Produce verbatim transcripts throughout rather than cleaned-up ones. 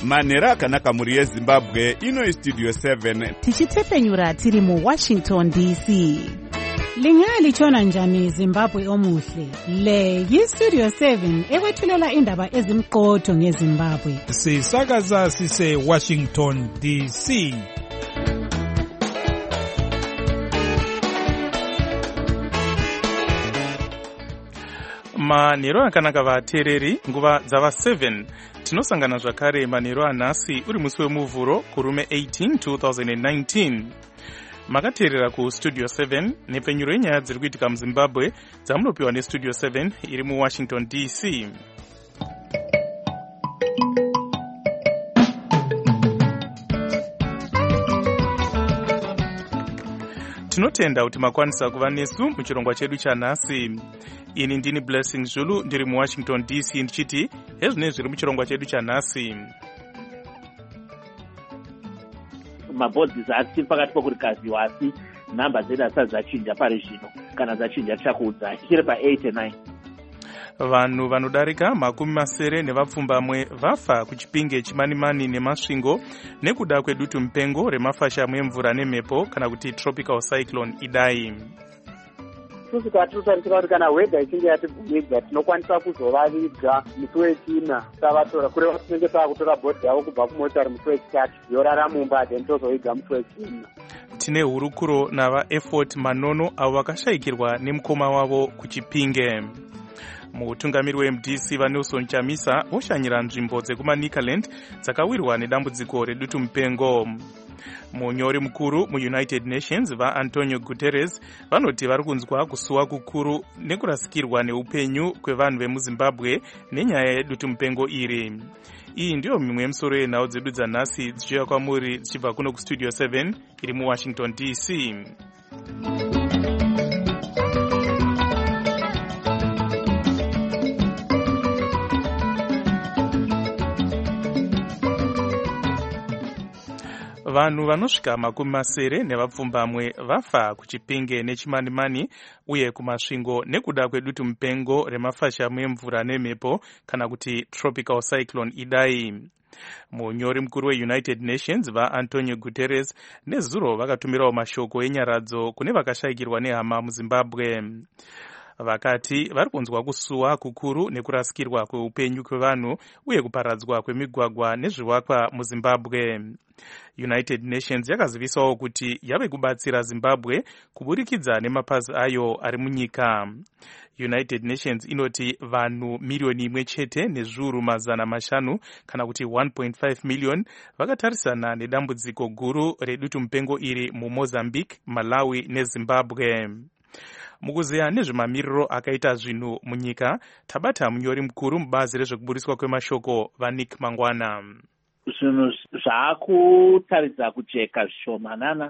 manhero akanaka mhuri yezimbabwe. Ino Studio seven tichitepfenyura tiri muWashington D C. Lingalitshona njani Zimbabwe omuhle? Le yiStudio seven ekwethulela indaba ezimqotho ngeZimbabwe. Sisakaza sise Washington D C. Manhero akanaka vateereri, nguva dzava seven. Tinosangana zvakare manhero anhasi uri musi wemuvhuro kurume eighteen two thousand nineteen. Makateerera kuStudio seven nepfenyuro yenyaya dziri kuitika muZimbabwe dzamunopiwa neStudio seven iri muWashington D C. Tinotenda kuti makwanisa kuva nesu muchirongwa chedu chanhasi. Ini ndini Blessing Zulu ndiri muWashington D C ndichiti hezvine zviri muchirongwa chedu chanhasi. Mabhodzi dzatiri pakati pokurikaziwa asi nhamba dzedu hasati dzachinja pari zvino. Kana dzachinja tichakuudzai. Tichiri pa eight and nine. Vanhu vanodarika makumi masere nevapfumbamwe vafa kuchipinge chimanimani nemasvingo nekuda kwedutu mupengo remafashamu emvura nemhepo kana kuti tropical cyclone Idai. Isusu tatinosaritsika kuti kana wedha ichinge yatibvumidza tinokwanisa kuzovaviga musi wechina tavatora kureva tinenge taakutora bhodhi yavo kubva kumotari musi wechitatu yorara mumba then tozoviga musi wechina. Tine hurukuro navaEffort Manono avo vakashayikirwa nemukoma wavo kuchipinge. Mutungamiri weM D C vaNelson Chamisa voshanyira nzvimbo dzekumaNicaland dzakawirwa nedambudziko redutu mupengo. Munyori mukuru muUnited Nations vaAntonio Guterres vanoti vari kunzwa kusuwa kukuru nekurasikirwa neupenyu kwevanhu vemuZimbabwe nenyaya yedutu mupengo iri. Iyi ndiyo mimwe yemisoro yenhau dzedu dzanhasi dzichiuya kwamuri dzichibva kuno kuStudio seven iri muWashington D C. Vanhu vanosvika makumi masere nevapfumbamwe vafa kuchipinge nechimanimani uye kumasvingo nekuda kwedutu mupengo remafashamu emvura nemhepo kana kuti tropical cyclone Idai. Munyori mukuru weUnited Nations vaAntonio Guterres nezuro vakatumirawo mashoko enyaradzo kune vakashayikirwa nehama muZimbabwe. Vakati vari kunzwa kusuwa kukuru nekurasikirwa kweupenyu kwevanhu uye kuparadzwa kwemigwagwa nezvivakwa muZimbabwe. United Nations yakazivisawo kuti yave kubatsira Zimbabwe kuburikidza nemapazi ayo ari munyika. United Nations inoti vanhu milioni imwe chete nezviuru mazana mashanu kana kuti one point five million vakatarisana nedambudziko guru redutu mupengo iri muMozambique, Malawi neZimbabwe. Mukuzeya nezvemamiriro akaita zvinhu munyika, tabata munyori mukuru mubazi rezvekuburiswa kwemashoko vaNick Mangwana. Zvinhu zvakutaridza kujeka zvishomanana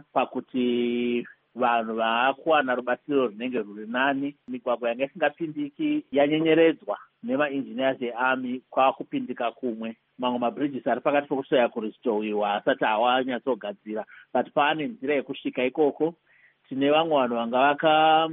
pakuti vanhu vaakuwana rubatsiro runenge rwuri nani. Migwagwa yanga isingapindiki yanyenyeredzwa nemaengineers earmy kwakupindika kumwe. Mamwe mabridges ari pakati pokusvika kuristowiwa asati awanyatsogadzira, but paane nzira yekusvika ikoko. Tine vamwe vanhu vanga vaka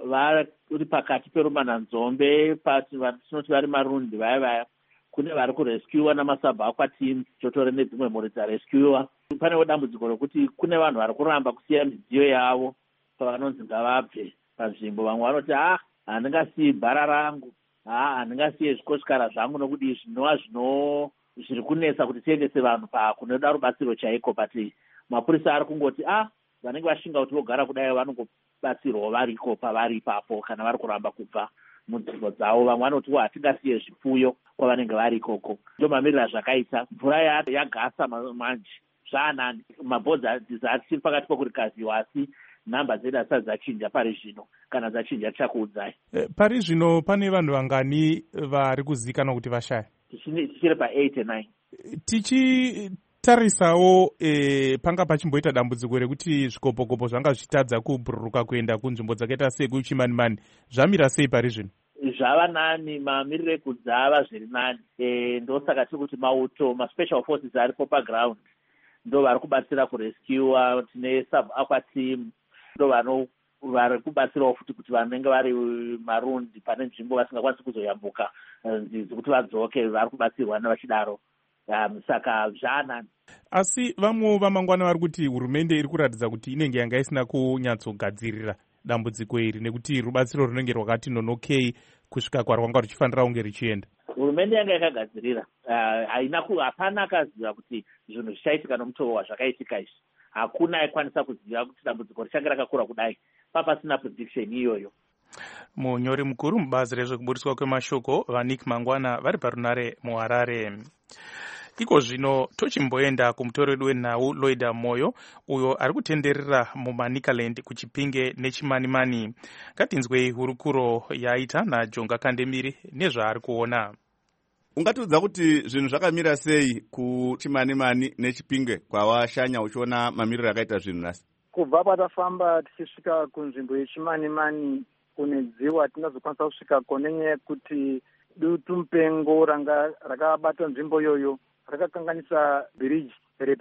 vari pakati perumananzombe patinoti vari marundi vaya vaya. Kune vari kurescuwa namasabhakwa teams totore nedzimwe mhuri dzarescuwa. Panewo dambudziko rokuti kune vanhu vari kuramba kusiya midziyo yavo pavanonzi ngavabve panzvimbo. Vamwe vanoti ah handingasiyi bhara rangu, ah handingasiye zvikoshikara zvangu nokudii zvinova zvino zviri kunetsa kuti tiendese vanhu pakunoda rubatsiro chaiko. But mapurisa ari kungoti ah vanenge vashinga kuti vogara kudai vanongobatsirwawo variko pavari ipapo kana vari kuramba kubva munzvimbo dzavo. Vamwe vanoti hatingasiye zvipfuyo kwavanenge vari ikoko. Ndo mamiriro zvakaita. Mvura yagasa manje zvaanani. Mabhodzi adziri pakati pokurikaziwa asi nhamba dzedu hasati dzachinja pari zvino. Kana dzachinja tichakuudzai. Pari zvino pane vanhu vangani vari kuzivikanwa kuti vashaya? Tichiri pa eight and nine. Tichi tarisawo e, panga pachimboita dambudziko rekuti zvikopokopo zvanga zvichitadza kubhururuka kuenda kunzvimbo dzakaita sekuchimanimani. Zvamira sei pari zvino? Zvava nani, mamiriro ekudzava zviri nani. E, ndosaka tiri kuti mauto maspecial forces aripo paground ndo vari kubatsira kurescuwa. Tine sub-aqua team ndo vano vari kubatsirawo futi kuti vanenge vari marundi pane nzvimbo vasingakwanisi kuzoyambuka nzizi kuti vadzoke vari kubatsirwa navachidaro. um, saka zvaanani. Asi vamwe vamangwana vari kuti hurumende iri kuratidza kuti inenge yanga isina kunyatsogadzirira dambudziko iri nekuti rubatsiro runenge rwakati nonokei kusvika kwarwanga ruchifanira kunge richienda. Hurumende yanga yakagadzirira, haina uh, hapana akaziva kuti zvinhu zvichaitika nomutoo wazvakaitika izvi. Hakuna aikwanisa kuziva kuti dambudziko richange rakakura kudai papasina prediction iyoyo. Munyori mukuru mubazi rezvekuburiswa kwemashoko vaNick Mangwana vari parunare muHarare. Iko zvino tochimboenda kumutori wedu wenhau Loida Moyo uyo ari kutenderera muManicaland kuChipinge neChimanimani. Ngatinzwei hurukuro yaita naJonga Kandemiri nezvaari kuona. Ungatiudza kuti zvinhu zvakamira sei kuChimanimani neChipinge kwawashanya uchiona mamiriro akaita zvinhu nhasi? Kubva patafamba tichisvika kunzvimbo yeChimanimani kune dziwa tinazokwanisa kusvika nenyaya yekuti dutu mupengo ranga rakabata nzvimbo iyoyo rakakanganisa bhiriji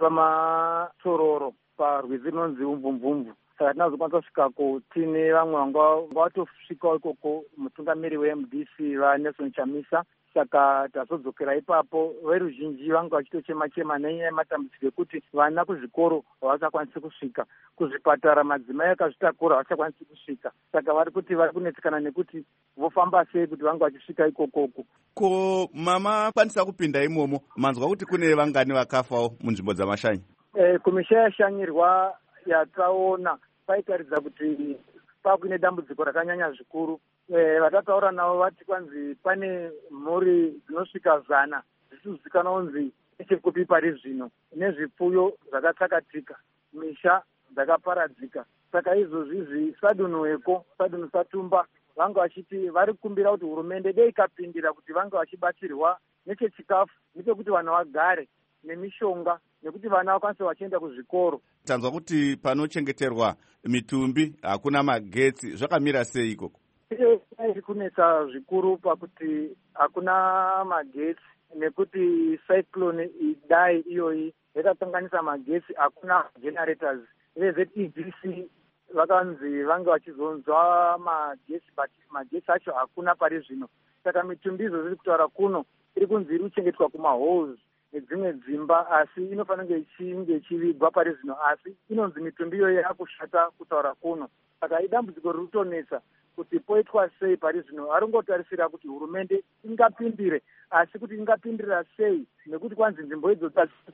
repamatororo parwizi rinonzi Umvumvumvu. Saka tinazokwanisa kusvikako tine vamwe vanga vatosvikawo ikoko mutungamiri weM D C vaNelson Chamisa. Saka tazodzokera ipapo veruzhinji vanga vachitochema chema nenyaya yematambudziko ekuti vana kuzvikoro havachakwanisi kusvika, kuzvipatara madzimai akazvitakura havachakwanisi kusvika. Saka vari kuti vari kunetsekana nekuti vofamba sei kuti vanga vachisvika ikokoko. Ko mama kwanisa kupinda imomo, manzwa kuti kune vangani vakafawo munzvimbo dzamashanyi? E, kumisha yashanyirwa yataona paitaridza kuti pakuine dambudziko rakanyanya zvikuru. E, vatataura navo vati kwanzi pane mhuri dzinosvika zana zvichizikanwa kunzi nechekupi pari zvino nezvipfuyo zvakatsakatika, misha dzakaparadzika. Saka izvozvizvi sadunhuweko sadunhu satumba vanga vachiti vari kukumbira kuti hurumende dei ikapindira kuti vanga vachibatsirwa nechechikafu, nechekuti vanhu vagare, nemishonga, nekuti vana vakwanise vachienda kuzvikoro. Tanzwa kuti panochengeterwa mitumbi hakuna magetsi, zvakamira sei ikoko? Iri kunetsa zvikuru pakuti hakuna magetsi nekuti cyclone idai iyoyi yakakanganisa magetsi, hakuna generators. VezE D C vakanzi vanga vachizonzwa magetsi but magetsi acho hakuna pari zvino. Saka mitumbi izvo ziri kutaura kuno iri kunzi iri kuchengetwa kumahalls nedzimwe dzimba, asi inofanira ichinge ichivigwa pari zvino, asi inonzi mitumbi iyoyi yakushata kutaura kuno. Saka idambudziko riri kutonetsa kuti poitwa sei pari zvino. Haringotarisira kuti hurumende ingapindire, asi kuti ingapindira sei, nekuti kwanzi nzvimbo idzo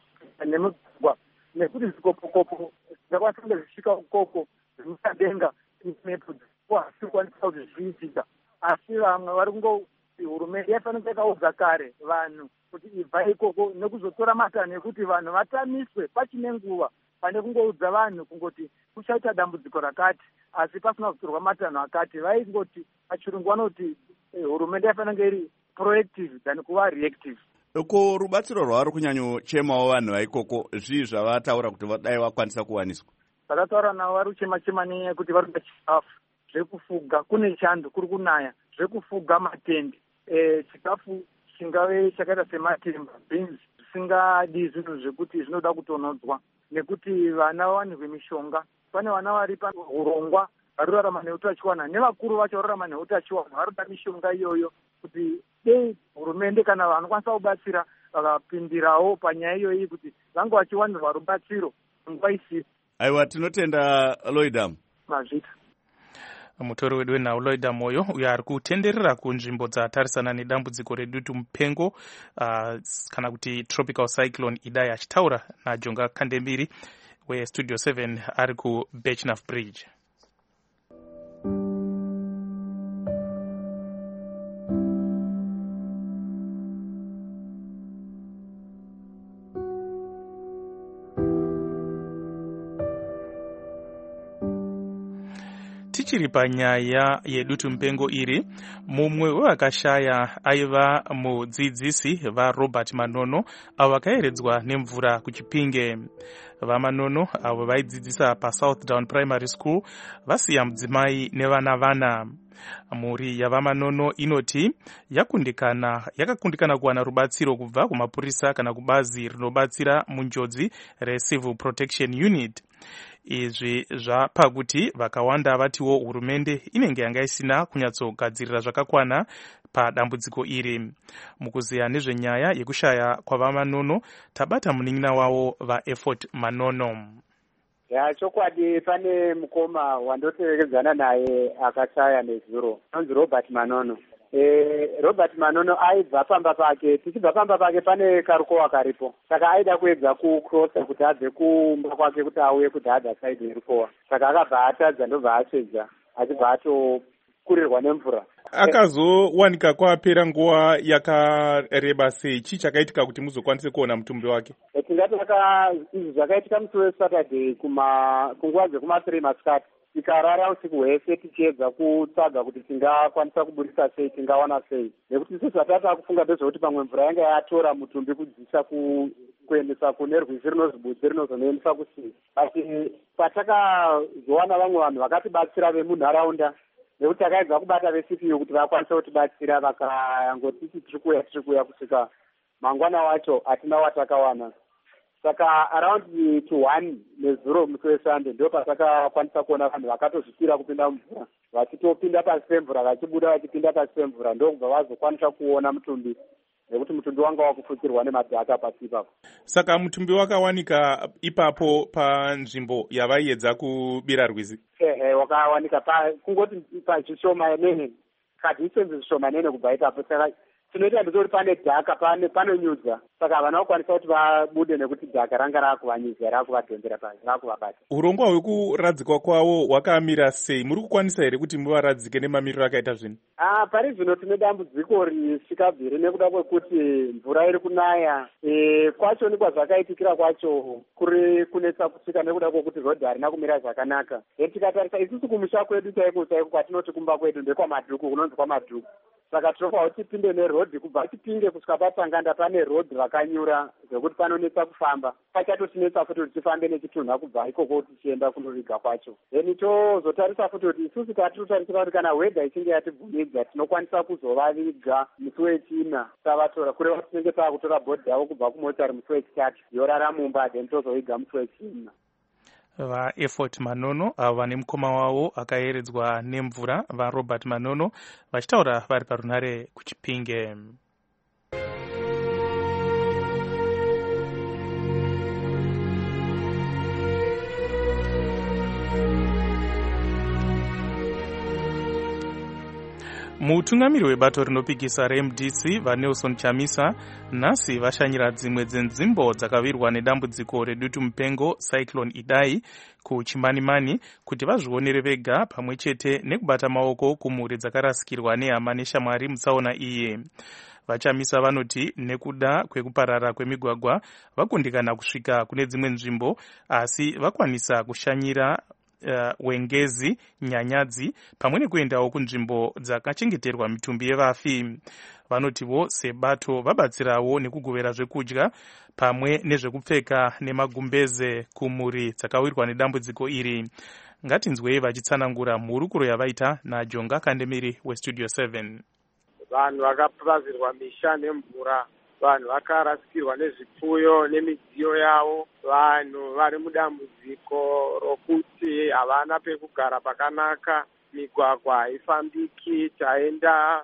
nemugwa, nekuti zvikopokopo zvakwanisa kunge zvisvika ukoko zvimusadenga mepo asi kwanisa kuti zviitika. Asi vamwe vari kungoti hurumende yafanira yakaudza kare vanhu kuti ibva ikoko nekuzotora matanho ekuti vanhu vatamiswe pachine nguva, pane kungoudza vanhu kungoti kuchaita dambudziko rakati asi pasina kutorwa matanho akati. Vaingoti pachirungu vanoti hurumende yafanira iri proactive than kuva reactive. Ko rubatsiro rwari kunyanyochemawo vanhu vaikoko zvii zvavataura kuti vadai vakwanisa kuwaniswa? Vakataura navo vari kuchema chema nenyaya yekuti vari kuda chikafu, zvekufuga, kune chando kuri kunaya, zvekufuga matende, e, chikafu chingave chakaita sematemba, beans, zvisingadi zvinhu zvekuti zvinoda kutonodzwa, nekuti vana vawanirwe mishonga. Pane vana vari paurongwa vari kurarama neutachiwana, nevakuru vacho vari kurarama neutachiwana, vari kuda mishonga iyoyo kuti dei hurumende kana vanokwanisa kubatsira vakapindirawo panyaya iyoyi kuti vange vachiwanirwa rubatsiro nguva isipo. Aiwa, tinotenda Loida. Mazvita. Mutori wedu wenhau Loida Moyo uyo ari kutenderera kunzvimbo dzatarisana nedambudziko redutu mupengo uh, kana kuti tropical cyclone Idai, achitaura naJonga Kandemiri weStudio seven ari kuBechnaf Bridge. Tichiri panyaya yedutu mupengo iri, mumwe wevakashaya aiva mudzidzisi vaRobert Manono avo vakaeredzwa nemvura kuChipinge. VaManono avo vaidzidzisa paSouthdown Primary School vasiya mudzimai nevana vana. Mhuri yavaManono inoti yakundikana yakakundikana kuwana rubatsiro kubva kumapurisa kana kubazi rinobatsira munjodzi reCivil Protection Unit. izvi zvapa kuti vakawanda vatiwo hurumende inenge yanga isina kunyatsogadzirira zvakakwana padambudziko iri. Mukuziya nezvenyaya yekushaya kwavamanono tabata munin'ina wavo vaEffort Manono. Ya chokwadi pane mukoma wandoterekedzana naye akashaya nezuro anonzi Robert Manono. E, Robert Manono aibva pamba pake, tichibva pamba pake pane karukowa karipo, saka aida kuedza kucrossa kuti abve kumba kwake kuti auye kudhadha side yerukowa, saka akabva atadza ndobva asvedza achibva atokurirwa nemvura. Akazowanika kwapera nguva yakareba sei? Chii chakaitika kuti muzokwanise kuona mutumbi wake? E, tingati izvi zvakaitika musi weSaturday kuma kunguva dzekuma three masikati. Tikarara usiku hwese tichiedza kutsvaga kuti tingakwanisa kuburisa sei, tingawana sei, nekuti isusu hatata kufunga ndezvekuti pamwe mvura yanga yatora mutumbi kudzisa ku kuendesa kune rwizi rinonzi Butsi rinozonoendesa kusii. Asi patakazowana vamwe vanhu vakatibatsira vemunharaunda, nekuti takaedza kubata ve-C P U kuti vakwanise kutibatsira, vakangotiti tiri kuuya tiri kuuya kusvika mangwana wacho hatina watakawana. Saka around to one nezuro musi weSunday ndo patakakwanisa kuona vanhu vakatozvipira kupinda mvura, vachitopinda pasi pemvura vachibuda vachipinda pasi pemvura, ndokubva vazokwanisa kuona mutumbi, nekuti mutumbi wanga wakufukirwa nemadhaka pasi ipapo. Saka mutumbi wakawanika ipapo panzvimbo yavaiedza kubira rwizi? Ehe, wakawanika pa kungoti pazvishoma nene, kadhisenzi zvishoma nene kubva ipapo. Saka tinoita ndizoti pane dhaka pane panonyudza, saka havana kukwanisa kuti vabude nekuti dhaka ranga rakuvanyudza rakuvadhonzera pasi rakuvabata. Urongwa hwekuradzikwa kwavo hwakamira sei? Muri kukwanisa here kuti muvaradzike nemamiriro akaita zvino? Ah, pari zvino tine dambudziko risvikabviri nekuda kwekuti mvura iri kunaya. E, kwacho ni kwazvakaitikira kwacho kuri kunetsa kusvika nekuda kwekuti rodhi harina kumira zvakanaka. E, tikatarisa isusu kumusha kwedu chaiko chaiko kwatinoti kumba kwedu ndekwamadhuku, kunonzi kwamadhuku. Saka tinofanira kuti tipinde nerodhi kubva tipinge kusvika patsanganda pane rodhi rakanyura zvekuti panonetsa kufamba. Pachatotinetsa futi kuti tifambe nechitunha kubva ikoko tichienda kunoriga kwacho. Then tozotarisa futi kuti isusu tatinotarisira kuti kana wedha ichinge yatibvumidza tinokwanisa kuzovaviga musi wechina tavatora, kureva tinenge taakutora bhodhi yavo kubva kumotari musi wechitatu yorara mumba, then tozoviga musi wechina. VaEffort Manono avo vane mukoma wavo akayeredzwa nemvura, vaRobert Manono vachitaura vari parunare kuChipinge. Mutungamiri webato rinopikisa reM D C vaNelson Chamisa nhasi vashanyira dzimwe dzenzimbo dzakavirwa nedambudziko redutu mupengo Cyclone Idai kuChimanimani kuti vazvionere vega pamwe chete nekubata maoko kumhuri dzakarasikirwa nehama neshamwari mutsaona iyi. VaChamisa vanoti nekuda kwekuparara kwemigwagwa vakundikana kusvika kune dzimwe nzvimbo, asi vakwanisa kushanyira Uh, wengezi, nyanyadzi pamwe nekuendawo kunzvimbo dzakachengeterwa mitumbi yevafi. Vanotiwo sebato vabatsirawo nekugovera zvekudya pamwe nezvekupfeka nemagumbeze kumhuri dzakawirwa nedambudziko iri. Ngatinzwei vachitsanangura mhurukuro yavaita naJonga Kandemiri weStudio seven. Vanhu vakapurasirwa misha nemvura, vanhu vakarasikirwa nezvipfuyo nemidziyo yavo, vanhu vari mudambudziko rokuti havana pekugara pakanaka, migwagwa haifambiki. Taenda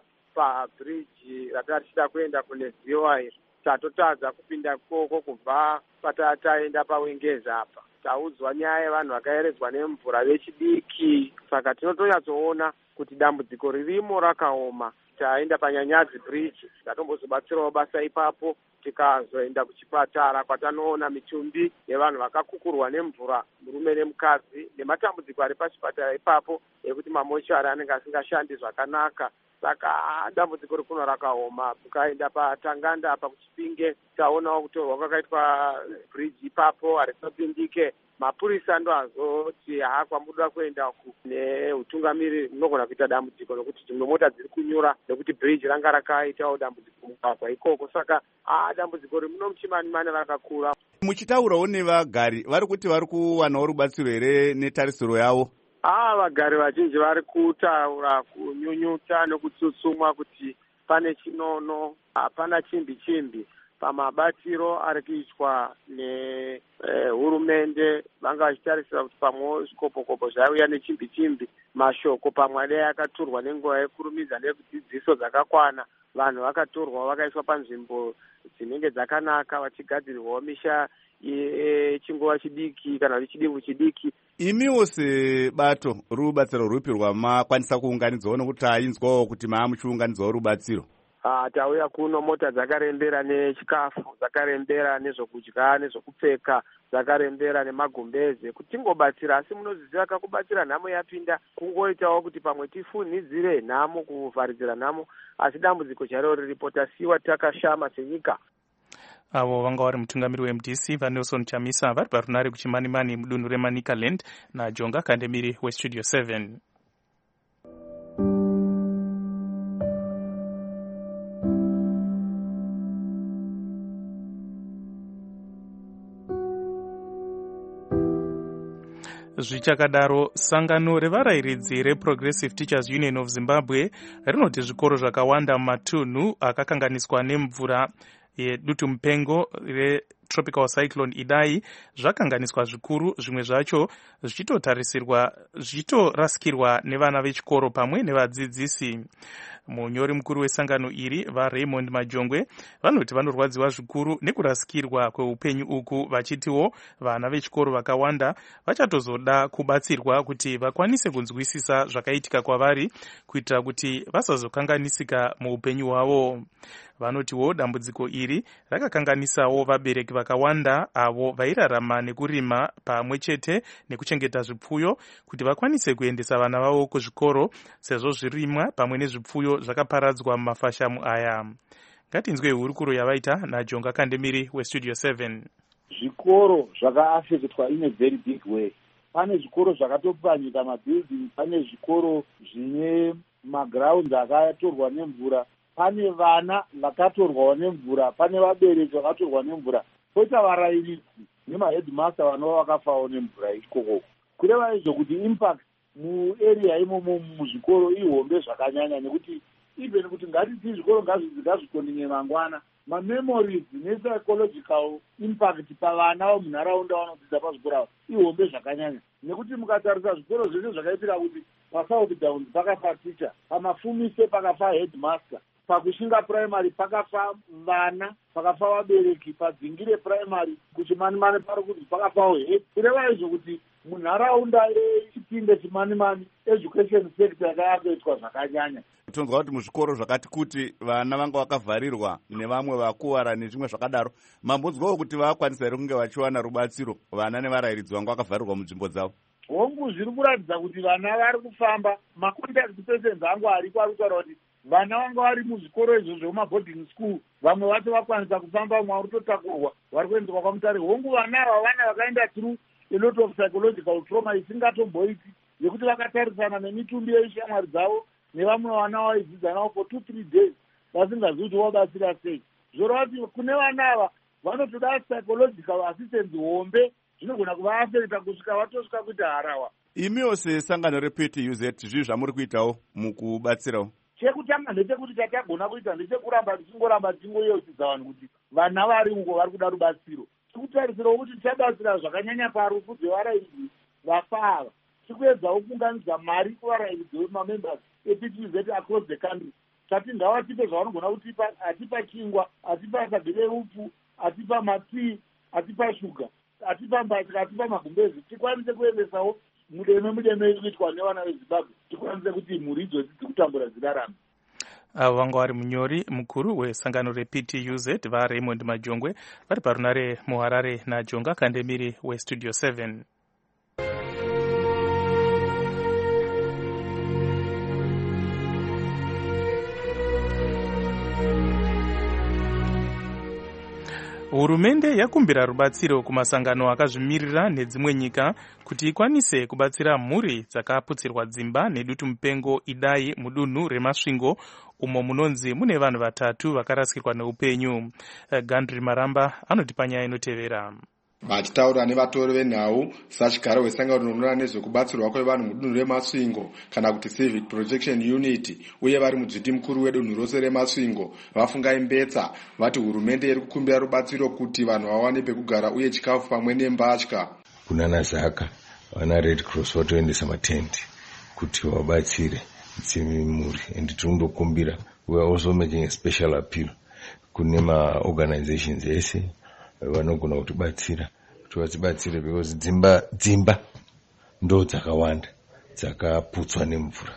pabridge ratatichida kuenda kune Ziwairi, tatotadza kupinda koko kubva patataenda paWengezi apa. Taudzwa nyaya yevanhu vakayeredzwa nemvura vechidiki, saka tinotonyatsoona kuti dambudziko ririmo rakaoma. Taenda paNyanyadzi bridge, tatombozobatsirawo basa ipapo, tikazoenda kuchipatara kwatanoona mitumbi yevanhu vakakukurwa nemvura, murume nemukadzi, nematambudziko ari pachipatara ipapo ekuti mamochari anenge asingashandi zvakanaka. Saka dambudziko rikuno rakaoma. Tukaenda paTanganda apa kuChipinge, taonawo kutorwa kwakaitwa bridge ipapo harinopindike. Mapurisa ndo azoti haa kwambuda kuenda neutungamiri munogona kuita dambudziko nokuti dzimwe mota dziri kunyura nekuti bridge ranga rakaitawo dambudziko mugwagwa ikoko. Saka haa dambudziko rimuno muChimanimani rakakura. Muchitaurawo nevagari vari kuti vari kuwanawo rubatsiro here netarisiro yavo? Ah, vagari vazhinji vari kutaura kunyunyuta nekutsutsumwa kuti pane chinono, hapana chimbi chimbi. pamabatiro ari kuitwa nehurumende. Vanga vachitarisira kuti pamwewo zvikopokopo zvaiuya nechimbi chimbi, mashoko pamwe adai akatorwa nenguva yekurumidza nekudzidziso dzakakwana. Vanhu vakatorwa vakaiswa panzvimbo dzinenge dzakanaka, vachigadzirirwawo misha yechinguva chidiki kana kuti chidimbu chidiki. Imiwo sebato rubatsiro rupi rwamakwanisa kuunganidzawo nokuti ainzwawo kuti maamuchiunganidzawo rubatsiro? Ah, tauya kuno mota dzakarembera nechikafu, dzakarembera nezvokudya nezvokupfeka, dzakarembera nemagumbeze kuti tingobatsira. Asi munoziziva kakubatsira nhamo yapinda kungoitawo kuti pamwe tifunhidzire nhamo, kuvharidzira nhamo, asi dambudziko charo riripo, tasiwa takashama senyika. Avo vanga vari mutungamiri weM D C vaNelson Chamisa vari parunare kuchimanimani mudunhu reManicaland naJonga Kandemiri weStudio seven. Zvichakadaro, sangano revarayiridzi reProgressive Teachers Union of Zimbabwe rinoti zvikoro zvakawanda mumatunhu akakanganiswa nemvura yedutu mupengo retropical cyclone Idai zvakanganiswa zvikuru, zvimwe zvacho zvichitotarisirwa zvichitorasikirwa nevana vechikoro pamwe nevadzidzisi. Munyori mukuru wesangano iri vaRaymond Majongwe vanoti vanorwadziwa zvikuru nekurasikirwa kweupenyu uku, vachitiwo vana vechikoro vakawanda vachatozoda kubatsirwa kuti vakwanise kunzwisisa zvakaitika kwavari kuitira kuti vasazokanganisika muupenyu hwavo. Vanotiwo dambudziko iri rakakanganisawo vabereki vakawanda avo vairarama nekurima pamwe chete nekuchengeta zvipfuyo kuti vakwanise kuendesa vana vavo kuzvikoro sezvo zvirimwa pamwe nezvipfuyo zvakaparadzwa mumafashamu aya. Ngatinzwe hurukuro yavaita naJonga Kandemiri weStudio seven. Zvikoro zvakaafeketwa in a very big way. Pane zvikoro zvakatopwanyika mabuilding, pane zvikoro zvine maground akatorwa nemvura, pane vana vakatorwawo nemvura, pane vabereki vakatorwa nemvura, poita varayiridzi nemaheadmaster vanova vakafawo nemvura ikoko. Kureva izvo kuti impact muarea imomo muzvikoro ihombe zvakanyanya, nekuti even kuti ngatiti zvikoro ngazvikondinye mangwana, mamemories nepsychological impact pavana vemunharaunda vanodzidza pazvikoro ihombe zvakanyanya, nekuti mukatarisa zvikoro zvese zvakaitika kuti paSouth Downs pakafa teacher, pamafumise pakafa headmaster, pakushinga primary pakafa vana, pakafa vabereki, padzingire primary kuchimanimani pari kuti pakafawo head. Kureva izvo kuti munharaunda yechipinde chimanimani education sector yakayakuitwa zvakanyanya. Tonzwa kuti muzvikoro zvakati kuti vana vanga vakavharirwa nevamwe vakuwara nezvimwe zvakadaro, mambonzwawo kuti vakwanisa here kunge vachiwana rubatsiro vana nevarayiridzi vanga vakavharirwa munzvimbo dzavo? Hongu zviri kuratidza kuti vana vari kufamba, macontact persons angu ariko ari kutaura kuti vana vanga vari muzvikoro izvo zvemaboarding school, vamwe vacho vakwanisa kufamba, vamwe vari kutotakurwa vari kuendeswa kwamutare. Hongu vana ava vana vakaenda through a lot of psychological trauma isingatomboiti, yekuti vakatarisana nemitumbi yeishamwari dzavo nevamwe vana vaidzidza navo for two three days vasingazivi kuti vabatsira sei. Zvoreva kuti kune vana ava vanotoda psychological assistance hombe, zvinogona kuvaafekta kusvika vatosvika kuita harawa. Imiwo sesangano reP T U Z zvii zvamuri kuitawo mukubatsirawo? Chekutanga ndechekuti chatagona kuita ndechekuramba tichingoramba tichingoyeuchidza vanhu kuti vana vari uko vari kuda rubatsiro. Tikutarisirawo kuti tichabatsira zvakanyanya parufu dzevarayiridzi vafa ava. Tikuedzawo kuunganidza mari kuvarayiridzi vemamembers eP T U Z across the country. Tati ngavatipe zvavanogona kutipa, atipa chingwa, atipa sagere upfu, atipa matii, atipa shuga, atipa mbatya, atipa magumbezi, tikwanise kuendesawo mudeme mudeme iri kuitwa nevana veZimbabwe, tikwanise kuti mhuri idzo dziri kutambura dzidarama. Avo vanga vari munyori mukuru wesangano reP T U Z vaRaymond Majongwe vari parunare muHarare naJonga Kandemiri weStudio seven. Hurumende yakumbira rubatsiro kumasangano akazvimirira nedzimwe nyika kuti ikwanise kubatsira mhuri dzakaputsirwa dzimba nedutu mupengo Idai mudunhu reMasvingo umo munonzi mune vanhu vatatu vakarasikirwa neupenyu. Gandri Maramba anoti panyaya inotevera. Vachitaura nevatori venhau sachigaro wesangano rinoona nezvekubatsirwa kwevanhu mudunhu remasvingo kana kuti Civic Protection Unit uye vari mudzviti mukuru wedunhu rose remasvingo vafungai mbetsa vati hurumende iri kukumbira rubatsiro kuti vanhu vawane pekugara uye chikafu pamwe nembatya. Kunana Zaka vana Red Cross vatoendesa matende kuti vabatsire dzimuri and tirindokumbira we are also making a special appeal kune maorganizations ese vanogona kutibatsira kuti vatibatsire because dzimba dzimba ndo dzakawanda dzakaputswa nemvura.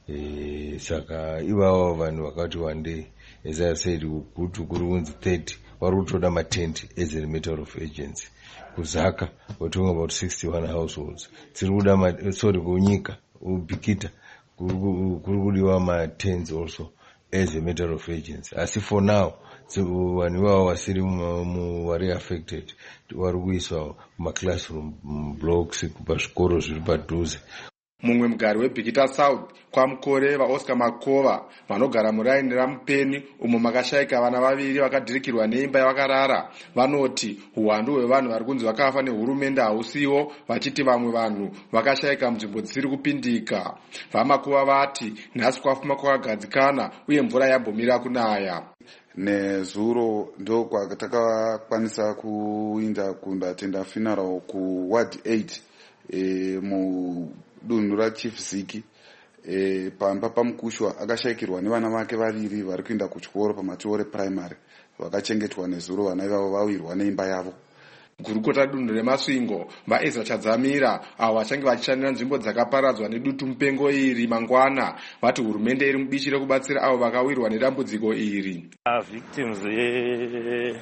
E, saka ivavo vanhu vakati one day as I said kuti kuri kunzi thirty vari kutoda matende as a matter of urgency. Kuzaka we're talking about sixty-one households dziri kuda sorry kunyika ubikita kuri kudiwa matens also as a matter of urgency. Asi for now vanhu ivavo vasiri vari affected vari kuiswa mumaclassroom blocks pazvikoro zviri padhuze. Mumwe mugari weBikita South kwamukore vaOscar Makova vanogara muraini ramupeni umo makashayika vana vaviri vakadhirikirwa neimba yavakarara vanoti uwandu hwevanhu vari kunzi vakafa nehurumende hausiwo, vachiti vamwe vanhu vakashayika munzvimbo dzisiri kupindika. VaMakova vati nhasi kwafuma kwakagadzikana uye mvura yambomira kunaya. Nezuro ndo kwatakakwanisa kuinda kundatenda funeral ku ward eight e, mu dunhu raChief Ziki e, pamba pamukushwa akashayikirwa nevana vake vaviri vari kuenda kuchikoro pamatiore primary vakachengetwa nezuro. Vana ivavo vawirwa neimba yavo. Gurukota dunhu remasvingo vaEza Chadzamira avo vachange vachishandira nzvimbo dzakaparadzwa nedutu mupengo iri mangwana vati hurumende iri mubishi rekubatsira avo vakawirwa nedambudziko iri. Victims e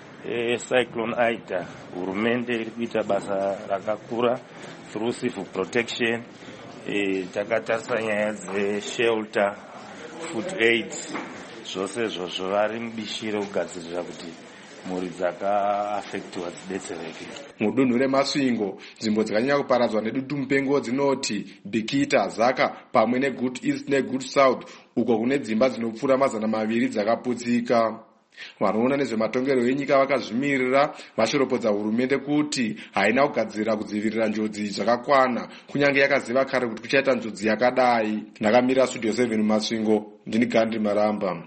e Cyclone Ida hurumende iri kuita basa rakakura through civil protection. E, takatarisa nyaya dzeshelter, food aid, zvose izvozvo vari mubishi rekugadzirira kuti mhuri dzakaafektiwa dzidetsereke. Mudunhu remasvingo nzvimbo dzakanyanya kuparadzwa nedutu mupengo dzinoti Bikita, Zaka pamwe neGood East neGood South uko kune dzimba dzinopfuura mazana maviri dzakaputsika. Vanoona nezvematongerwo enyika vakazvimirira vachiropodza hurumende kuti haina kugadzirira kudzivirira njodzi zvakakwana kunyange yakaziva kare kuti kuchaita njodzi yakadai. Ndakamira Studio seven mumasvingo, ndini Gandhi Maramba.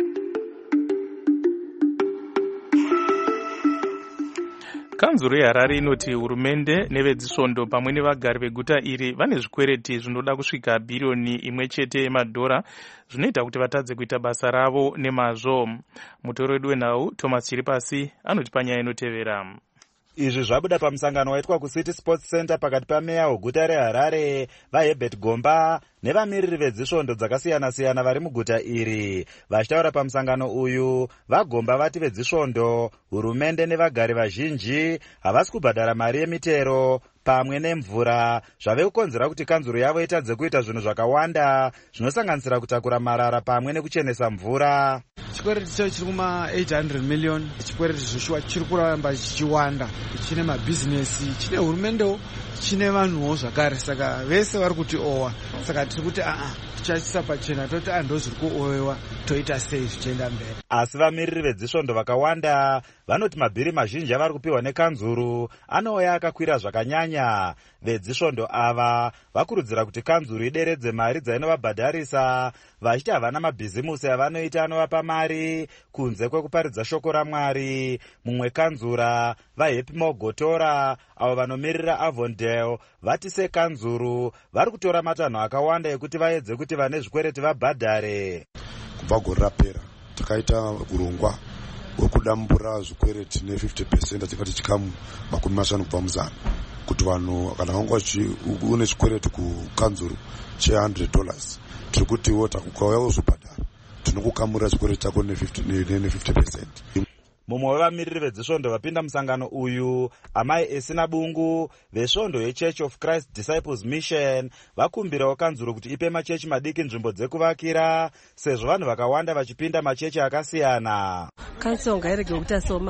Kanzuro yeHarare inoti hurumende nevezisvondo pamwe nevagari veguta iri vane zvikwereti zvinoda kusvika bhiriyoni imwe chete yemadhora zvinoita kuti vatadze kuita basa ravo nemazvo. Mutori wedu wenhau Thomas Chiripasi anoti panyaya inotevera. Izvi zvabuda pamusangano waitwa kuCity Sports Center pakati pameya weguta reHarare vaHerbert Gomba nevamiriri vedzisvondo dzakasiyana-siyana vari muguta iri. Vachitaura pamusangano uyu, vaGomba vati vedzisvondo, hurumende nevagari vazhinji havasi kubhadhara mari yemitero pamwe nemvura zvave kukonzera kuti kanzuro yavo itadze kuita zvinhu zvakawanda zvinosanganisira kutakura marara pamwe nekuchenesa mvura. Chikwereti chacho chiri kuma eight hundred million. Chikwereti zvoshua chiri kuramba chichiwanda, chine mabhizinesi, chine hurumendewo, chine vanhuwo zvakare. Saka vese vari kuti owa. Saka tiri kuti aa tichachisa pachena toti ando zviri kuowewa toita sei zvichienda mberi. Asi vamiriri vedzisvondo vakawanda vanoti mabhiri mazhinji avari kupiwa nekanzuru anouya akakwira zvakanyanya. Vedzisvondo ava vakurudzira kuti kanzuru ideredze mari dzainovabhadharisa, vachiti havana mabhizimusi avanoita anovapa mari kunze kwekuparidza shoko raMwari. Mumwe kanzura vaHappy Mogotora avo vanomirira Avondale vati sekanzuru vari kutora matanho akawanda ekuti vaedze kuti vane zvikwereti vabhadhare. Kubva gore rapera takaita urongwa hwekudambura zvikwereti ne fifty percent tikati chikamu makumi mashanu kubva muzana kuti vanhu kana vanga une chikwereti kukanzuru che one hundred dollars tiri kuti wota ukauya uzobhadhara tinokukamurira chikwereti chako ne fifty percent. Mumwe wevamiriri vedzisvondo vapinda musangano uyu, amai Esina Bungu vesvondo yeChurch of Christ Disciples Mission vakumbirawo kanzuro kuti ipe machechi madiki nzvimbo dzekuvakira sezvo vanhu vakawanda vachipinda machechi akasiyana. Kanzuro ngairege kuita so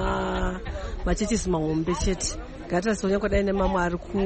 machechi mahombe chete, ngatisonya kudai nemamwe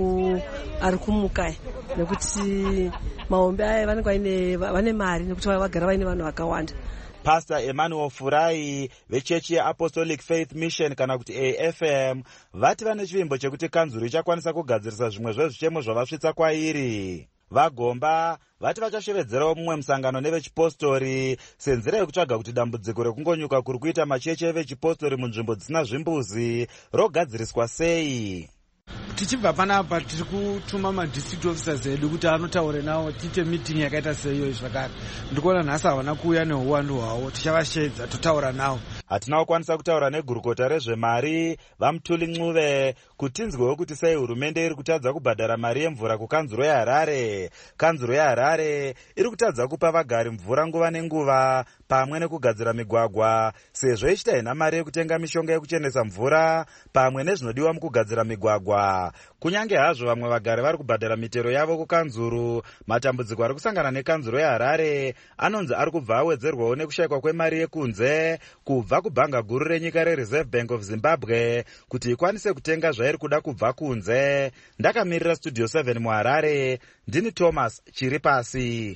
ari kumukai nekuti mahombe aya vanenge vane mari nekuti vagara vaine vanhu vakawanda. Pastor Emmanuel Furai vechechi yeApostolic Faith Mission kana kuti A F M vati vane chivimbo chekuti kanzuro ichakwanisa kugadzirisa zvimwe zvezvichemo zvavasvitsa kwairi. Vagomba vati vachashevedzerawo mumwe musangano nevechipostori senzira yekutsvaga kuti dambudziko rekungonyuka kuri kuita machechi evechipostori munzvimbo dzisina zvimbuzi rogadziriswa sei. Tichibva panapa tiri kutuma madistrict officers edu kuti anotaure nawo tiite meeting yakaita seiyo zvakare. Ndikuona nhasi havana kuuya neuwandu hwavo, tichavashedza totaura nawo. Hatina kukwanisa kutaura negurukota rezvemari vaMutuli Ncube kuti tinzwewo kuti sei hurumende iri kutadza kubhadhara mari yemvura kukanzuro yeHarare. Kanzuro yeHarare iri kutadza kupa vagari mvura nguva nenguva pamwe nekugadzira migwagwa sezvo ichita ina mari yekutenga mishonga yekuchenesa mvura pamwe nezvinodiwa mukugadzira migwagwa. Kunyange hazvo vamwe vagari vari kubhadhara mitero yavo kukanzuro, matambudziko ari kusangana nekanzuro yeHarare anonzi ari kubva awedzerwawo nekushayikwa kwemari yekunze kubva kubhanga guru renyika reReserve Bank of Zimbabwe kuti ikwanise kutenga zvairi kuda kubva kunze. Ndakamirira Studio seven muHarare, ndini Thomas Chiripasi.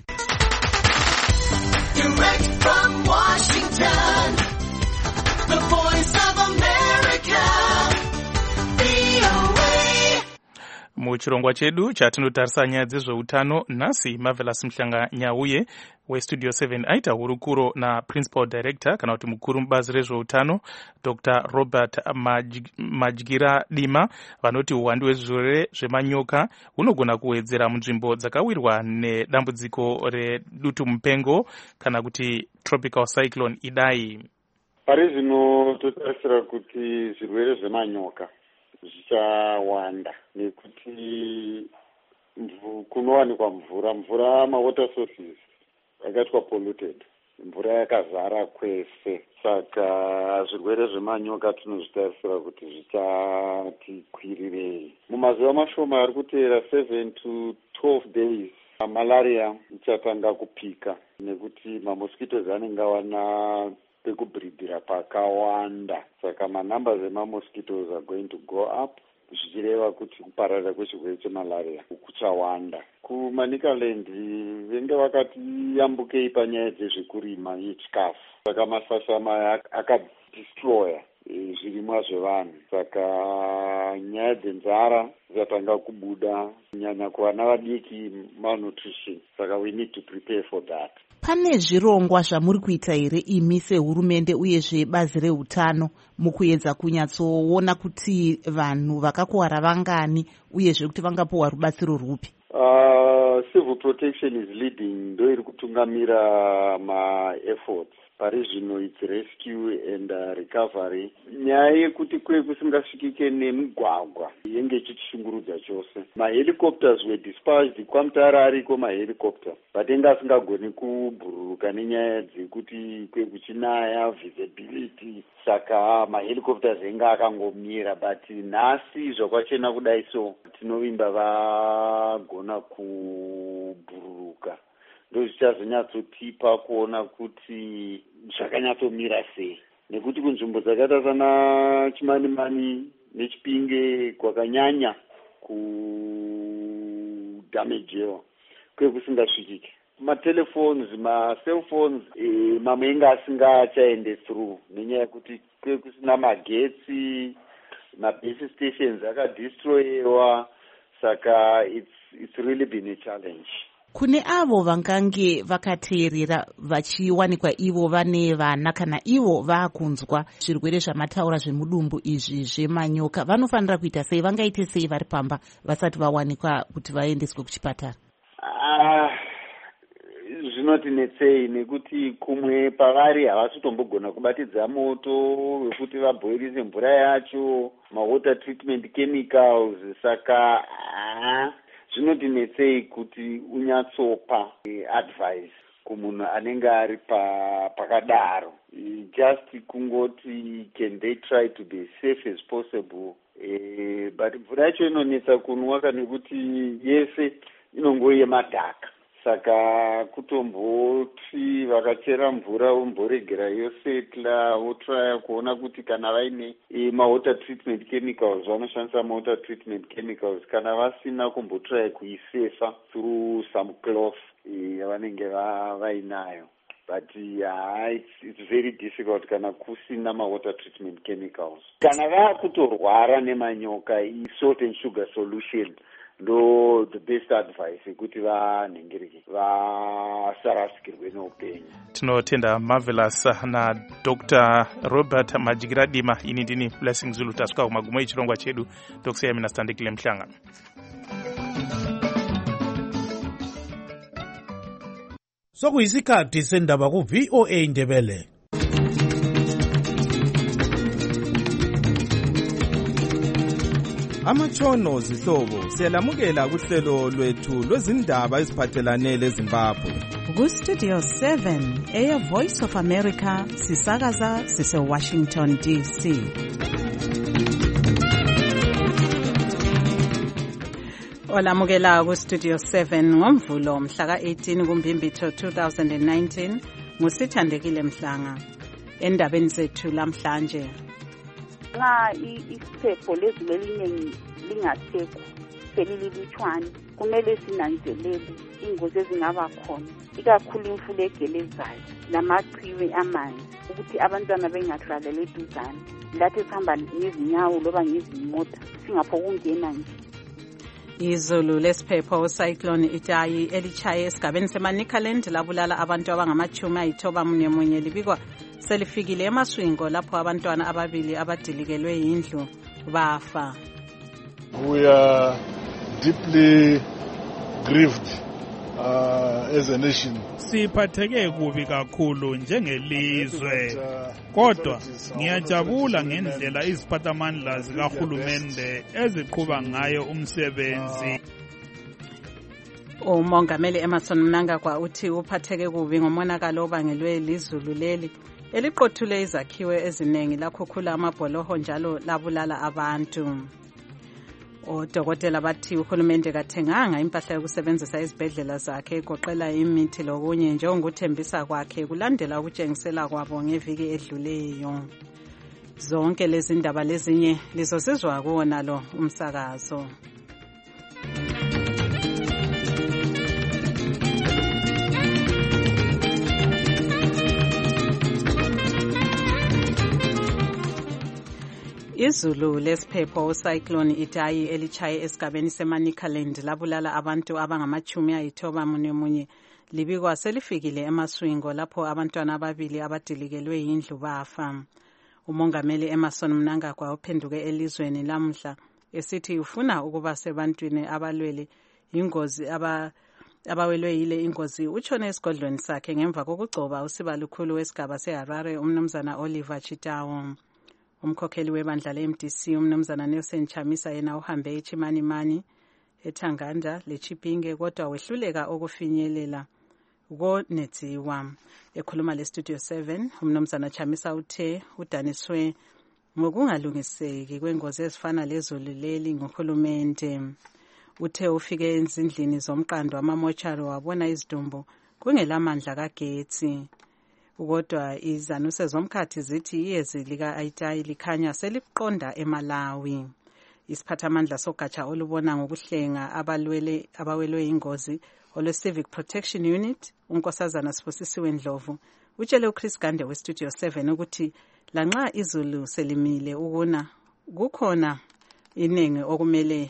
Direct from Washington, the voice of America, V O A. Muchirongwa chedu chatinotarisa nyaya dzezveutano nhasi Marvelous Mhlanga Nyauye weStudio seven aita hurukuro na Principal Director kana kuti mukuru mubazi rezveutano Doctor Robert Madyira Dima vanoti uwandu hwezvirwere zvemanyoka hunogona kuwedzera munzvimbo dzakawirwa nedambudziko redutu mupengo kana kuti tropical cyclone Idai. Pari zvino totarisira kuti zvirwere zvemanyoka zvichawanda nekuti kunowanikwa mvura mvura mawater sources yakaitwa polluted, mvura yakazara kwese, saka zvirwere zvemanyoka tinozvitarisira kuti zvichati kwirirei. Mumazuva mashoma ari kuteera seven to twelve days malaria ichatanga kupika nekuti mamosquitos anenge awana pekubhridhira pakawanda, saka manumbers emamosquitos are going to go up, zvichireva kuti kupararira kwechirwere chemalaria kuchawanda. Kumanikaland venge vakati yambukei panyaya dzezvekurima yechikafu, saka masashama akadistroya zvirimwa zvevanhu, saka nyaya dzenzara dzatanga kubuda kunyanya kuvana vadiki, malnutrition, saka we need to prepare for that. Pane zvirongwa zvamuri kuita here imi sehurumende uyezve bazi reutano mukuedza kunyatsoona kuti vanhu vakakuwara vangani uyezve kuti vangapiwa rubatsiro rwupi? Uh, civil protection is leading, ndo iri kutungamira ma-efforts. Pari zvino it's rescue and uh, recovery. Nyaya yekuti kwe kusingasvikike nemigwagwa yenge ichitishungurudza chose. Ma-helicopters were dispatched kwamutara ariko ma-helicopter, but enge asingagoni kubhururuka nenyaya dzekuti kwe kuchinaya visibility, saka ma-helicopters enge akangomira, but nhasi zvakwachena kudai so tinovimba vagona kubhururuka. Ndo zvichazonyatsotipa kuona kuti zvakanyattomira sei, nekuti kunzvimbo dzakaita sana Chimanimani neChipinge kwakanyanya kudamagewa kwekusingasvikike. Matelephones, macellphones e, mamwe enga asingachaende through nenyaya yekuti kwekusina magetsi, mabase stations akadestroyewa, saka it's, it's really been a challenge. Kune avo vangange vakateerera vachiwanikwa ivo vane vana kana ivo vakunzwa zvirwere zvamataura zvemudumbu izvi zvemanyoka, vanofanira kuita sei, vangaite sei vari pamba vasati vawanikwa kuti vaendeswe kuchipatara? Ah, zvinotinetsei nekuti kumwe pavari havasi tombogona kubatidza moto wekuti vabhoirise mvura yacho, mawater treatment chemicals, saka ah, zvinotinetsei kuti unyatsopa advice kumunhu anenge ari pakadaro. Just kungoti can they try to be safe as possible, eh, but mvura yacho inonetsa kunwa nekuti yese inongoye madhaka, saka kutomboti vakachera mvura vomboregera yosetla votraya kuona kuti kana vaine e, mawater treatment chemicals vanoshandisa mawater treatment chemicals, kana vasina kumbotraya kuisefa through some cloth yavanenge vainayo. but uh, it's, it's very difficult kana kusina ma-water treatment chemicals. Kana vakutorwara nemanyoka, i-salt and sugar solution ndo the best advice kuti vanhingirike vasarasikirwe neupenyu. Tinotenda Marvelous na Doctor Robert Majigiradima. Ini ndini Blessing Zulu, taswika kumagumo ichirongwa chedu tokusiyaya mina Standekile Mhlanga. Sokuyisikhathi sendaba ku V O A Ndebele. Amatshono zihlobo siyalamukela kuhlelo lwethu lwezindaba eziphathelane leZimbabwe. Ku Studio seven eya Voice of America sisakaza sise Washington D C. Olamukela ku Studio seven ngomvulo mhla ka eighteen kuMbimbithi two thousand nineteen ngusithandekile Mhlanga. Endabeni zethu lamhlanje, nxa isiphepho lezilelinye lingasekho selililutshwane kumele sinanzelele ingozi ezingaba khona, ikakhulu imfula egelezayo lamachwe amanzi, ukuthi abantwana bengahlali eduzane, lathi sihamba ngezinyawo loba ngezimota singapho kungena nje. Izulu lesiphepho cyclone Itayi elichaye esigabeni seManicaland labulala abantu abangamachumi ayithoba munye munye, libikwa selifikile emaswingo lapho abantwana ababili abadilikelwe yindlu bafa. We are deeply grieved uh, as a nation. Siphatheke kubi kakhulu njengelizwe, kodwa ngiyajabula ngendlela iziphathamandla zikahulumende eziqhuba ngayo umsebenzi. Umongameli Emerson Mnangagwa uthi uphatheke kubi ngomonakalo obangelwe lizulu leli eliqothule izakhiwe eziningi lakhukhula amabholoho njalo labulala abantu. Odokotela bathi uhulumende kathenganga impahla yokusebenzisa izibhedlela zakhe egoqela imithi lokunye njengokuthembisa kwakhe kulandela ukutshengisela kwabo ngeviki edluleyo. Zonke lezi ndaba lezinye lizosizwa kuwona lo umsakazo. Izulu lesiphepho cyclone Itayi elichaye esigabeni seManicaland labulala abantu abangamachumi ayithoba munye munye, libikwa selifikile emaswingo lapho abantwana ababili abadilikelwe yindlu bafa. Umongameli Emerson Mnangagwa uphenduke elizweni lamhla esithi ufuna ukuba sebantwini abalwele ingozi aba abawelwe yile ingozi utshone esigodlweni sakhe ngemva kokugcoba usiba lukhulu wesigaba seHarare umnumzana Oliver Chitawo. Umkhokheli webandla le-M D C umnumzana Nelson Chamisa yena uhambe eChimanimani, eThanganda leChipinge kodwa wehluleka ukufinyelela konedziwa. Ekhuluma le-Studio seven umnumzana Chamisa uthe udaniswe ngokungalungiseki kwengozi ezifana lezulu leli ngohulumende. Uthe ufike ezindlini zomqando amamochari wabona izidumbu kungelamandla kagetsi. Kodwa izanuse zomkhathi zithi iyezi lika Itayi likhanya seliqonda eMalawi. Isiphathamandla sogatsha olubona ngokuhlenga abalwele abawelwe ingozi olwe Civic Protection Unit unkosazana Sibusisiwe Ndlovu utshele uChris Gande weStudio seven ukuthi lanxa izulu selimile ukuna kukhona inenge okumele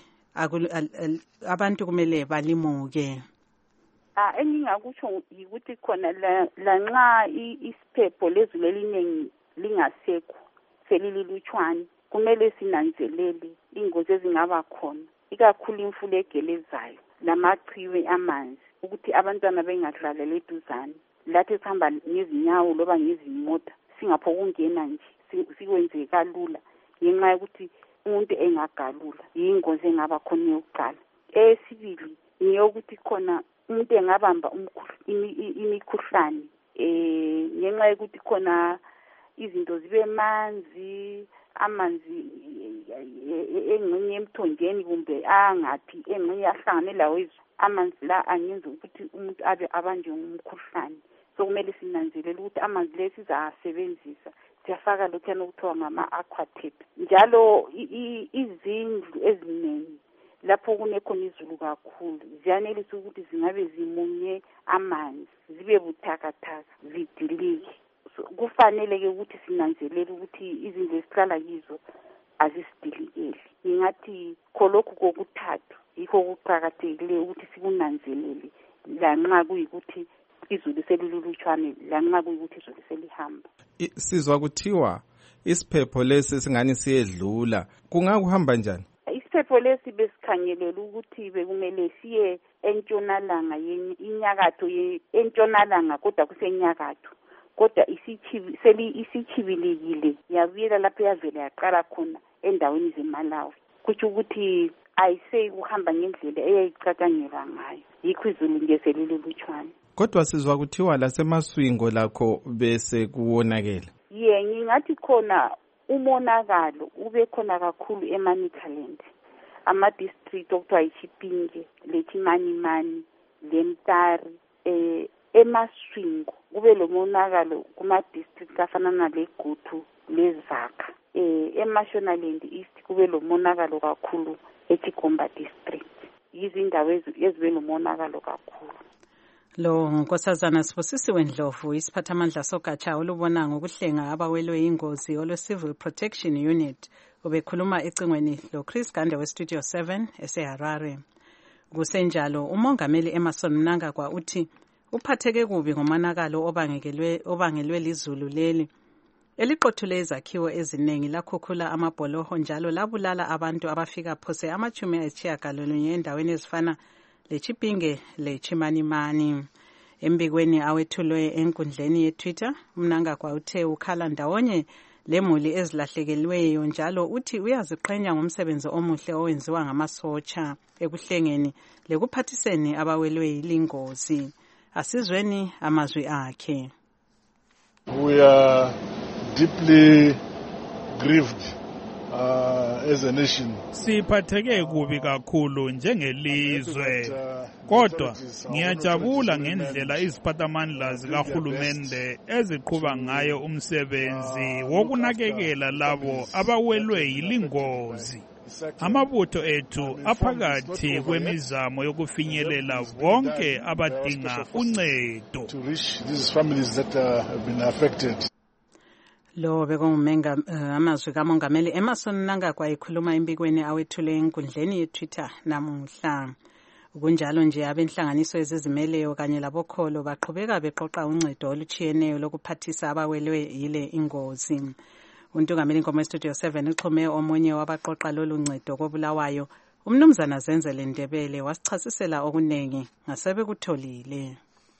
abantu kumele balimuke. Ah engingakusho ukuthi khona lanxa isiphepho lezulu eliningi lingasekho selililutshwane kumele sinanzelele ingozi ezingaba khona, ikakhulu imfula egelezayo lamachwe amanzi, ukuthi abantwana bengahlali eduzane, lathi sihamba ngezinyawo loba ngezimota singapho kungena nje sikwenze kalula ngenxa yokuthi umuntu engagalula yingozi engaba khona yokuqala. Esibili ngiyokuthi khona umuntu engabamba imikhuhlane eh ngenxa yokuthi khona izinto zibe manzi, amanzi engxenye emthonjeni kumbe angathi engxenye ahlangane lawo amanzi la angenza ukuthi umuntu abe abanje umkhuhlane. So kumele sinanzelele ukuthi amanzi lesi sizasebenzisa siyafaka lokho okuthiwa ngama aquatabs. Njalo izindlu eziningi lapho kunekhona izulu kakhulu ziyanelisa ukuthi zingabe zimunye amanzi zibe buthakathaka zidilike. So, kufanele-ke ukuthi sinanzelele ukuthi izindlu esihlala kizo azisidilikeli. Ngingathi kholokhu kokuthathu yikho kuqakathekileyo ukuthi sikunanzelele lanxa kuyikuthi izulu selilulutshwane lanxa kuyikuthi izulu selihamba. Sizwa kuthiwa isiphepho lesi singani siyedlula, kungakuhamba njani? Isiphepho lesi besikhangelela ukuthi bekumele siye entshonalanga inyakatho entshonalanga kodwa kusenyakatho kodwa isichibi seli isichibilikile yabuyela lapho yavela yaqala khona endaweni zeMalawi kuthi ukuthi ayise kuhamba ngendlela eyayicatshangela ngayo yikho izulu nje selilulutshwane. Kodwa sizwa kuthiwa lasemaswingo lakho bese kuwonakela. Ye ngingathi khona umonakalo ube khona kakhulu eManicaland. Ama district okuthiwa iChipinge, leChimanimani, leMtari, eh emaswingo kube lo monakalo kuma district afana naleGutu leZakha. Eh eMashonaland East kube lo monakalo kakhulu eChigomba district. Izindawo ezibe lo monakalo kakhulu. Lo nkosazana Sibusisiwe Ndlovu isiphathamandla sogatsha olubona ngokuhlenga abawelwe ingozi olo Civil Protection Unit obekhuluma ecingweni lo Chris Gande we Studio seven eseHarare. Kusenjalo umongameli Emerson Mnangagwa uthi uphatheke kubi ngomanakalo obangelwe obangelwe lizulu leli eliqothule izakhiwo eziningi lakhukhula amabholoho njalo labulala abantu abafika phose amachumi ayishiyagalolunye endaweni ezifana leChipinge leChimanimani. Embikweni awethulwe enkundleni yeTwitter Mnangagwa uthe ukhala ndawonye lemuli ezilahlekelweyo njalo uthi uyaziqhenya ngomsebenzi omuhle owenziwa ngamasotsha ekuhlengeni lekuphathiseni abawelwe yilingozi. Asizweni amazwi akhe. We are deeply grieved Uh, as a nation. Siphatheke kubi kakhulu njengelizwe kodwa ngiyajabula ngendlela iziphathamandla zikahulumende eziqhuba ngayo umsebenzi wokunakekela labo abawelwe yilingozi. Amabutho ethu aphakathi kwemizamo yokufinyelela bonke abadinga uncedo. To reach these families that uh, have been affected. Lo bekungumenga uh, amazwi kamongameli Emerson Mnangagwa ekhuluma embikweni awethule enkundleni yeTwitter namuhla. Kunjalo nje abenhlanganiso ezizimeleyo kanye labokholo baqhubeka beqoqa uncedo oluchiyeneyo lokuphathisa abawelwe yile ingozi. Untungameli Nkomo Studio seven uxhume omunye wabaqoqa lolu ncedo kobulawayo umnumzana Zenzele Ndebele wasichasisela okunengi ngasebe kutholile.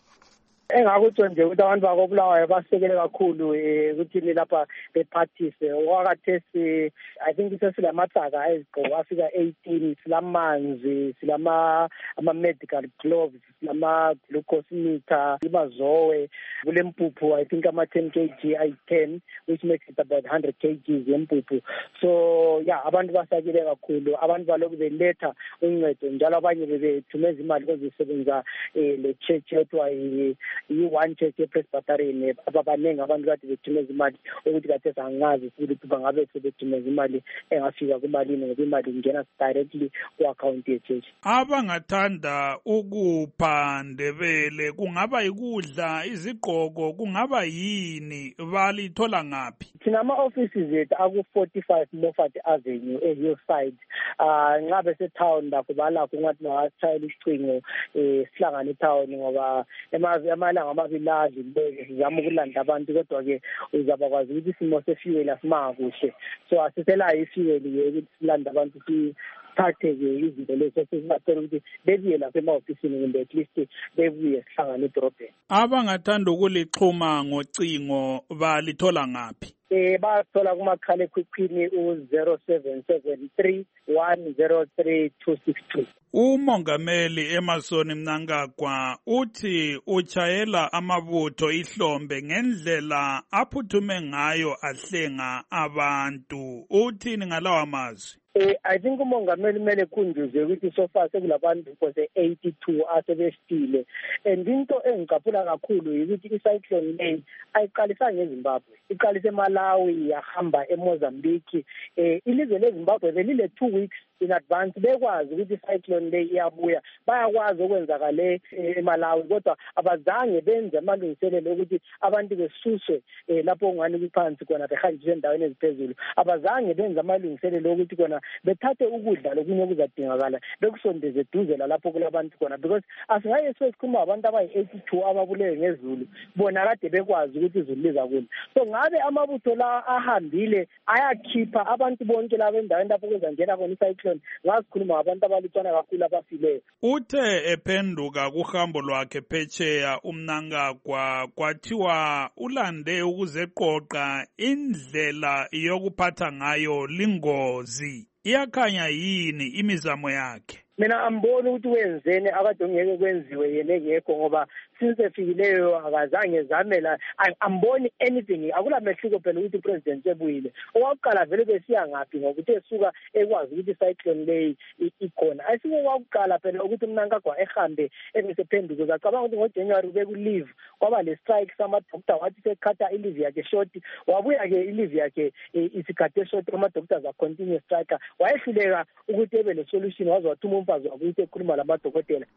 Engakutsho nje ukuthi abantu bakobulawayo basekele kakhulu ukuthi lapha bephathise wakhathesi I think sesilamathaga ezigqoko afika eighteen silamanzi silama ama medical gloves silama glucose meter ibazowe kulempuphu I think ama ten kilograms I ten which makes it about one hundred kilograms yempuphu. So yeah abantu basakile kakhulu abantu baloku beletha uncedo njalo abanye bebethumeza imali kozisebenza le church etwa i-one church ePresbyterian ababanengi abantu kade bethumeza imali ukuthi kade sangazi ukuthi bangabe sebethumeza imali engafika kumalini ngoba imali ingena directly ku-account ye-church. Abangathanda ukupha Ndebele kungaba yikudla izigqoko kungaba yini balithola ngaphi? Thina ama-offices ethu aku-forty-five Moffat Avenue e-Hillside. Uh, nxa besetown lakho balakho ngathi bangashayela isicingo eh sihlangane etown ngoba amalanga amabili adlulile sizama ukulanda abantu kodwa-ke uzabakwazi ukuthi isimo sefuel asimangakuhle so asiselayo ifuel-ke ukuthi silanda abantu sithathe-ke izinto lezo sesibacela ukuthi bebuye lapha ema-ofisini kumbe at least bebuye sihlangane edorobheni. Abangathanda ukulixhuma ngocingo balithola ngaphi? Eh bathola kumakhala ekhukhwini u zero seven seven three one zero three two six two. Umongameli Emerson Mnangagwa uthi uchayela amabutho ihlombe ngendlela aphuthume ngayo ahlenga abantu. Uthini ngalawa amazwi? Eh I think umongameli mele kunduze ukuthi so far sekulabantu kose eighty-two asebesitile and into engicaphula kakhulu ukuthi icyclone le ayiqalisa ngeZimbabwe iqalise eMalawi yahamba eMozambique eh ilizwe leZimbabwe belile two weeks in advance bekwazi ukuthi icyclone le iyabuya bayakwazi okwenzakale eMalawi kodwa abazange benze amalungiselelo ukuthi abantu besuswe lapho ngani kuphansi khona behanjiswe endaweni eziphezulu abazange benze amalungiselelo ukuthi khona bethathe ukudla lokunye okuzadingakala bekusondeze eduze lapho kulabantu khona because asingaye sesikhuluma abantu abayi eighty-two ababulewe ngezulu bona kade bekwazi ukuthi izulu lizakuna so ngabe amabutho la ahambile ayakhipha abantu bonke laba endaweni lapho kuzangena khona icyclone ngasikhuluma abantu abalutshwana kakhulu abafileyo. Uthe ephenduka kuhambo lwakhe phetsheya uMnangagwa kwathiwa ulande ukuzeqoqa indlela yokuphatha ngayo lingozi. Iyakhanya yini imizamo yakhe? Mina amboni ukuthi wenzene akade ngeke kwenziwe yena engekho ngoba since efikileyo akazange zamela amboni anything akula mehluko phela ukuthi president sebuyile owakuqala vele besiya ngapi ngokuthi esuka ekwazi ukuthi cyclone lay ikhona ayisike owakuqala phela ukuthi Mnangagwa ehambe ebesephenduka zacabanga ukuthi ngoJanuary beku leave kwaba le strike sama doctor wathi sekhatha i leave yakhe short wabuya ke i leave yakhe isikhathe short ama doctors a continue strike wayehluleka ukuthi ebe le solution wazowathuma umfazi wabuye ekhuluma lamadokotela.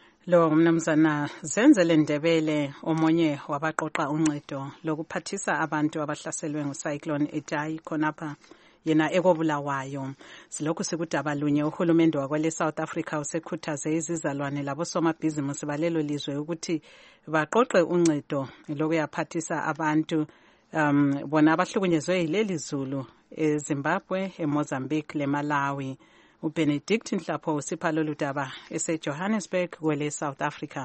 Lo mnumzana Zenzele Ndebele omunye wabaqoqa uncedo lokuphathisa abantu abahlaselwe ngucyclone Idai khonapha yena ekobulawayo. Silokhu sikudaba lunye uhulumende wakwele South Africa usekhuthaze izizalwane labo somabhizimusi balelo lizwe ukuthi baqoqe uncedo lokuyaphathisa abantu um bona abahlukunyezwe yileli zulu eZimbabwe, eMozambique leMalawi. uBenedict Nhlapho usipha lolu daba eseJohannesburg kwele South Africa.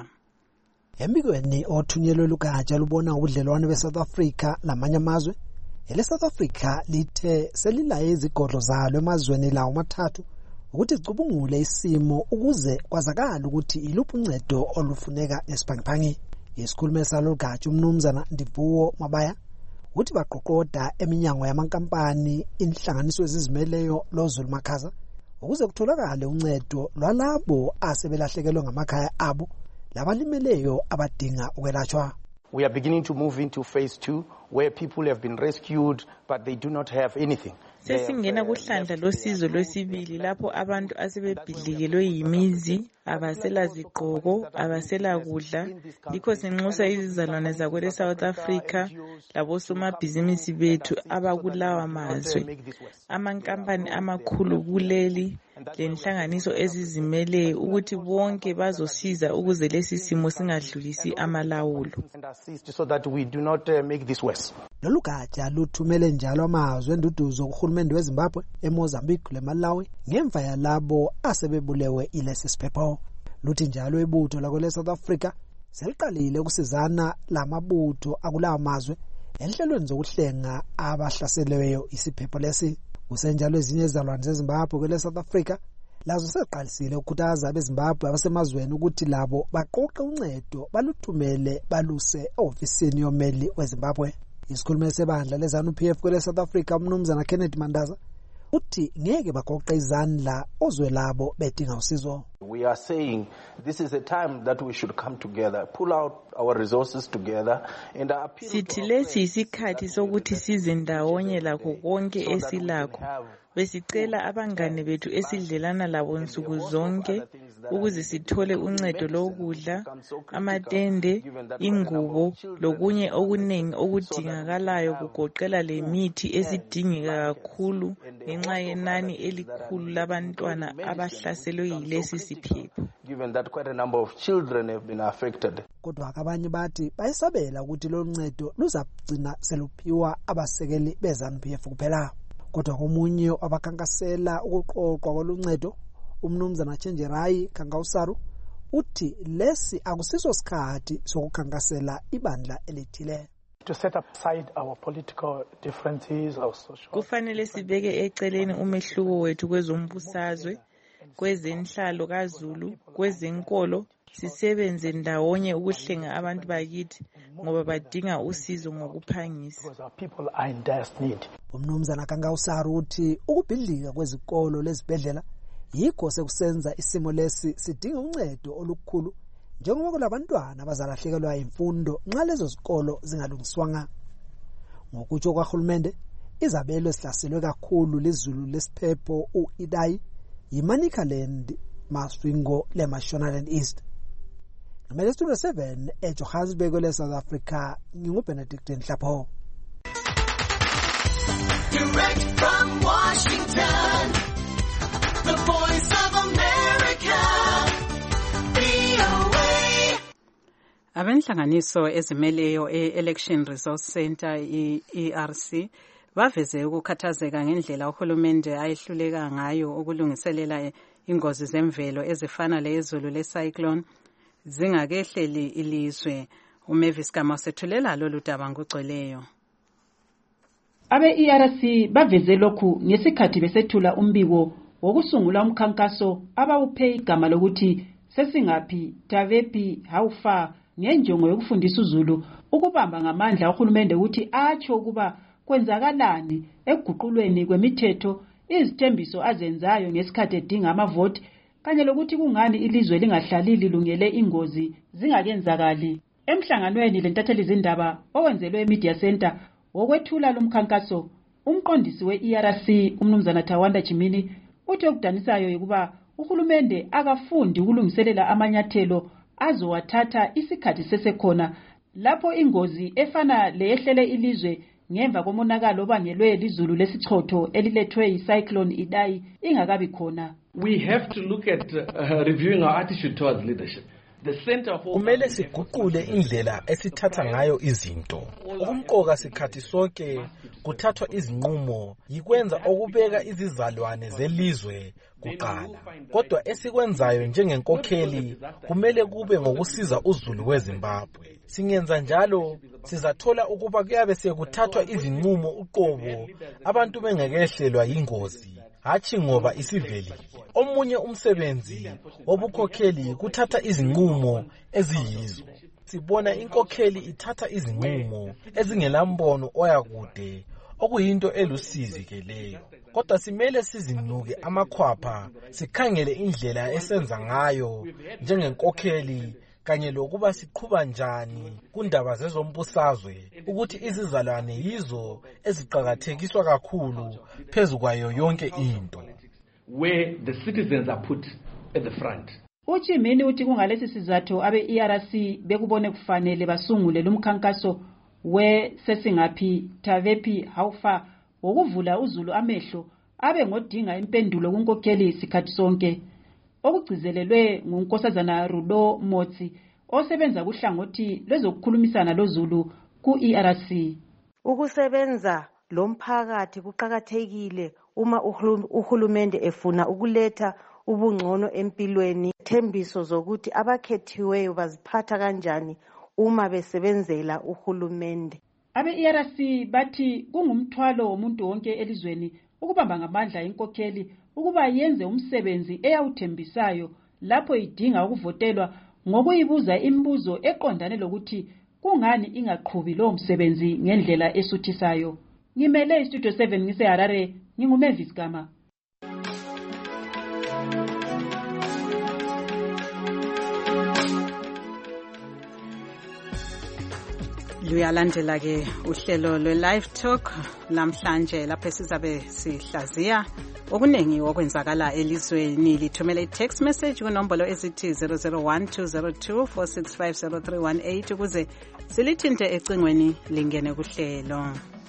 Embikweni othunyelwe lugatsha lubona ubudlelwane beSouth Africa lamanye amazwe, ele South Africa lithe selilaye izigodlo zalo emazweni lawo mathathu ukuthi zicubungule isimo ukuze kwazakala ukuthi iluphi uncedo olufuneka esibhangiphangi. Isikhulume salo lugatsha umnumzana Ndivuwo Mabaya uthi baqoqoda eminyango yamankampani inhlanganiso ezizimeleyo loZulu Makhaza ukuze kutholakale uncedo lwalabo asebelahlekelwe ngamakhaya abo labalimeleyo abadinga ukwelashwa. We are beginning to move into phase two where people have been rescued but they do not have anything. Sesingena kuhlandla losizo lwesibili lapho abantu asebebhidlikelwe yimizi abasela ziqoko abasela kudla likho sinxusa izizalwane zakwele South Africa labo somabhizinisi bethu abakulawa mazwe amankampani amakhulu kuleli lenhlanganiso ezizimele ukuthi bonke bazosiza ukuze lesi simo singadlulisi amalawulo so that we do not uh, make this worse. Lolu gatsha luthumele njalo amazwe enduduzo kuhulumende weZimbabwe, eMozambique leMalawi ngemva yalabo asebebulewe ilesi siphepho. Luthi njalo ibutho lakwele South Africa seliqalile ukusizana lamabutho akulawa mazwe enhlelweni zokuhlenga abahlaselweyo isiphepho lesi. Kusenjalo ezinye izalwane zeZimbabwe kwele South Africa lazo seqalisile ukukhuthaza abeZimbabwe abasemazweni ukuthi labo baqoqe uncedo baluthumele baluse ofisini yomeli weZimbabwe. Isikhulume sebandla leZANU-P F kwele South Africa umnumzana Kenneth Mandaza uthi ngeke baqoqe izandla ozwe labo bedinga usizo. We are saying this is a time that we should come together, pull out our resources together and appeal. Sithi lesi isikhathi sokuthi size ndawonye lakho konke esilakho. Besicela abangane bethu esidlelana labo nsuku zonke ukuze sithole uncedo lokudla, amatende, ingubo lokunye okunengi okudingakalayo kugoqela lemithi esidingeka kakhulu ngenxa yenani elikhulu labantwana abahlaselwe yilesi siphepho. Given that quite a number of children have been affected. Kodwa abanye bathi bayisabela ukuthi lo ncedo luzagcina seluphiwa abasekeli beZANU-P F kuphela. Kodwa komunye abakhankasela ukuqoqwa koluncedo umnumzana Chenjerai Kangausaru uthi lesi akusiso sikhathi sokukhankasela ibandla elithile. To set aside our political differences, our social. Kufanele sibeke eceleni umehluko wethu kwezombusazwe, kwezenhlalo kaZulu, kwezenkolo, sisebenze ndawonye ukuhlenga abantu bakithi ngoba badinga usizo ngokuphangisa. Umnumzana Kangausaru uthi ukubhidlika kwezikolo lezibhedlela yikho sekusenza isimo lesi sidinga uncedo olukhulu njengoba kulabantwana abazalahlekelwa imfundo nxa lezo zikolo zingalungiswanga. Ngokutsho kwaHulumende, izabelo esihlaselwe kakhulu lezulu lesiphepho uIdai yiManicaland Maswingo leMashonaland East. Ngamele Studio seven eJohannesburg leSouth Africa nginguBenedict Nhlapho. Direct from Washington, the Voice of America, V O A. Abenhlanganiso ezimeleyo e-Election Resource Center E R C baveze ukukhathazeka ngendlela uhulumende ayehluleka ngayo ukulungiselela ingozi zemvelo ezifana lezulu lecyclone zingakehleli ilizwe. uMavis Gama sethulela lolu daba ngogcweleyo. Abe-E R C baveze lokhu ngesikhathi besethula umbiko wokusungula umkhankaso abawuphe igama lokuthi sesingaphi Tavephi How Far ngenjongo yokufundisa uZulu ukubamba ngamandla uhulumende ukuthi atsho ukuba kwenzakalani ekuguqulweni kwemithetho izithembiso azenzayo ngesikhathi edinga amavoti kanye lokuthi kungani ilizwe lingahlali lilungele ingozi zingakenzakali. Emhlanganweni lentatheli zindaba owenzelwe eMedia Center wokwethula lomkhankaso umqondisi we-E R C umnumzana Thawanda Chimini uthi okudanisayo ukuba uhulumende akafundi ukulungiselela amanyathelo azowathatha isikhathi sesekhona lapho ingozi efana leyehlele ilizwe ngemva komonakalo obangelwe lizulu lesichotho elilethwe yicyclone Idai ingakabi khona. We have to look at uh, reviewing our attitude towards leadership. Kumele siguqule indlela esithatha ngayo izinto. Ukumqoka sikhathi sonke kuthathwa izinqumo yikwenza okubeka izizalwane zelizwe kuqala. Kodwa esikwenzayo njengenkokheli kumele kube ngokusiza uZulu weZimbabwe. Singenza njalo sizathola ukuba kuyabe sekuthathwa izinqumo uqobo abantu bengekehlelwa ingozi hathi ngoba isivelile. Omunye umsebenzi wobukhokheli kuthatha izinqumo eziyizo. Sibona inkokheli ithatha izinqumo ezingelambono oyakude okuyinto elusizi ke leyo. Kodwa simele sizinuke amakhwapha sikhangele indlela esenza ngayo njengenkokheli kanye lokuba siqhuba njani kundaba zezombusazwe ukuthi izizalwane yizo eziqhakathekiswa kakhulu phezukwayo yonke into. Where the citizens are put at the front. Uchimini uthi kungalesi sizathu abe-E R C bekubone kufanele basungule lumkhankaso we sesingaphi Tavephi How Far wokuvula uZulu amehlo abe ngodinga impendulo kunkokheli isikhathi sonke. Okugcizelelwe ngunkosazana Rudo Motsi osebenza kuhlangothi lwezokukhulumisana loZulu ku-E R C. Ukusebenza lomphakathi kuqhakathekile uma uhulumende efuna ukuletha ubungcono empilweni. Thembiso zokuthi abakhethiweyo baziphatha kanjani uma besebenzela uhulumende. Abe-E R C bathi kungumthwalo womuntu wonke elizweni ukubamba ngamandla inkokheli ukuba yenze umsebenzi eyawuthembisayo lapho idinga ukuvotelwa ngokuyibuza imibuzo eqondane lokuthi kungani ingaqhubi lo msebenzi ngendlela esuthisayo. Ngimele iStudio seven ngiseHarare nginguMavis Gama. Luyalandela ke uhlelo lwe-Live Talk namhlanje lapho sizabe sihlaziya okuningi okwenzakala elizweni. Lithumela i-text message kunombolo ezithi zero zero one two zero two four six five zero three one eight ukuze silithinte ecingweni lingene kuhlelo.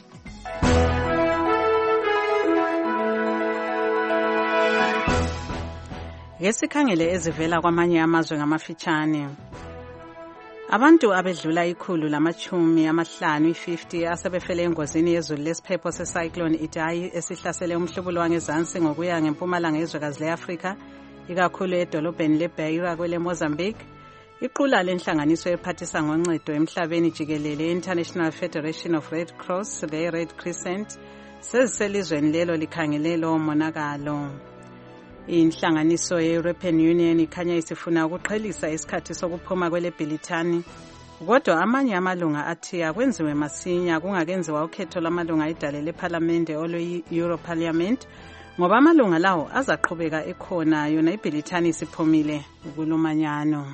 Ngesikhangele ezivela kwamanye amazwe ngamafitshane. Abantu abedlula ikhulu lamachumi amahlanu i-fifty asebefele engozini yezulu lesiphepho secyclone Idai esihlasele umhlubulo wangezansi ngokuya ngempumalanga yezwekazi le-Afrika ikakhulu edolobheni leBeira kwele Mozambique. Iqula lenhlanganiso ephathisa ngoncedo emhlabeni jikelele International Federation of Red Cross le Red Crescent seziselizweni lelo likhangele lo monakalo. Inhlanganiso ye-European Union ikhanya isifuna ukuqhelisa isikhathi sokuphuma kwele Bhilithani. Kodwa amanye amalunga athi akwenziwe masinya kungakenziwa ukhetho lamalunga edale leParliamente olwe-Euro Parliament ngoba amalunga lawo azaqhubeka ekhona yona iBhilithani isiphumile kulomanyano.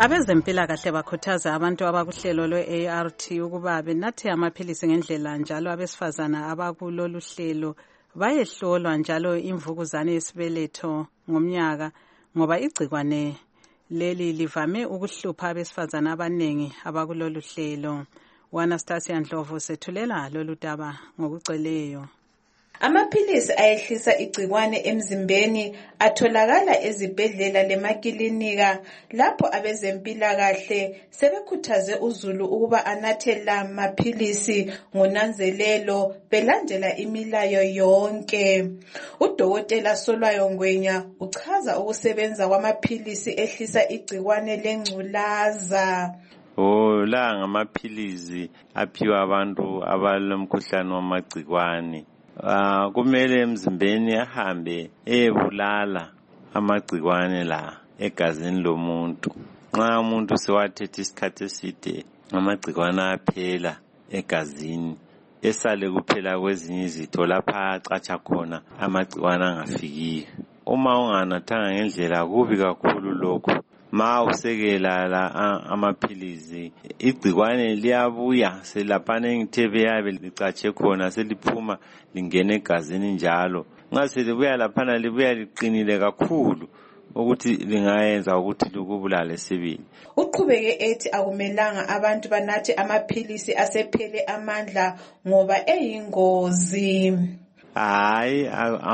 Abezempilakahle bakhuthaza abantu abakuhlelo lwe-A R T ukuba benathe amaphilisi ngendlela njalo abesifazana abakulolu hlelo bayehlolwa njalo imvukuzane yesibeletho ngomnyaka ngoba igcikwane leli livame ukuhlupha abesifazana abanengi abakulolu hlelo. U-Anastasia Ndlovu sethulela lolu daba ngokugcweleyo. Amaphilisi ayehlisa igcikwane emzimbeni atholakala ezibhedlela lemakilinika lapho abezempilakahle sebekhuthaze uzulu ukuba anathe la maphilisi ngonanzelelo belandela imilayo yonke. Udokotela Solwayo Ngwenya uchaza ukusebenza kwamaphilisi ehlisa igcikwane lengculaza. Oh, la ngamaphilisi aphiwa abantu abalomkhuhlane wamagcikwane. Uh, kumele emzimbeni ahambe ebulala amagcikwane la egazini lomuntu. Nxa umuntu sewathethe isikhathi eside amagcikwane aphela egazini esale kuphela kwezinye izitho lapha acatsha khona amagcikwane angafikiyo. Uma unganathanga ngendlela kubi kakhulu lokho. Ma usekela la amaphilizi igcikwane liyabuya selaphana engithebe yabe licatshe khona seliphuma lingene egazini njalo. Nxa selibuya laphana libuya liqinile kakhulu ukuthi lingayenza ukuthi likubulale sibili. Uqhubeke ethi akumelanga abantu banathe amaphilisi asephele amandla ngoba eyingozi. Hayi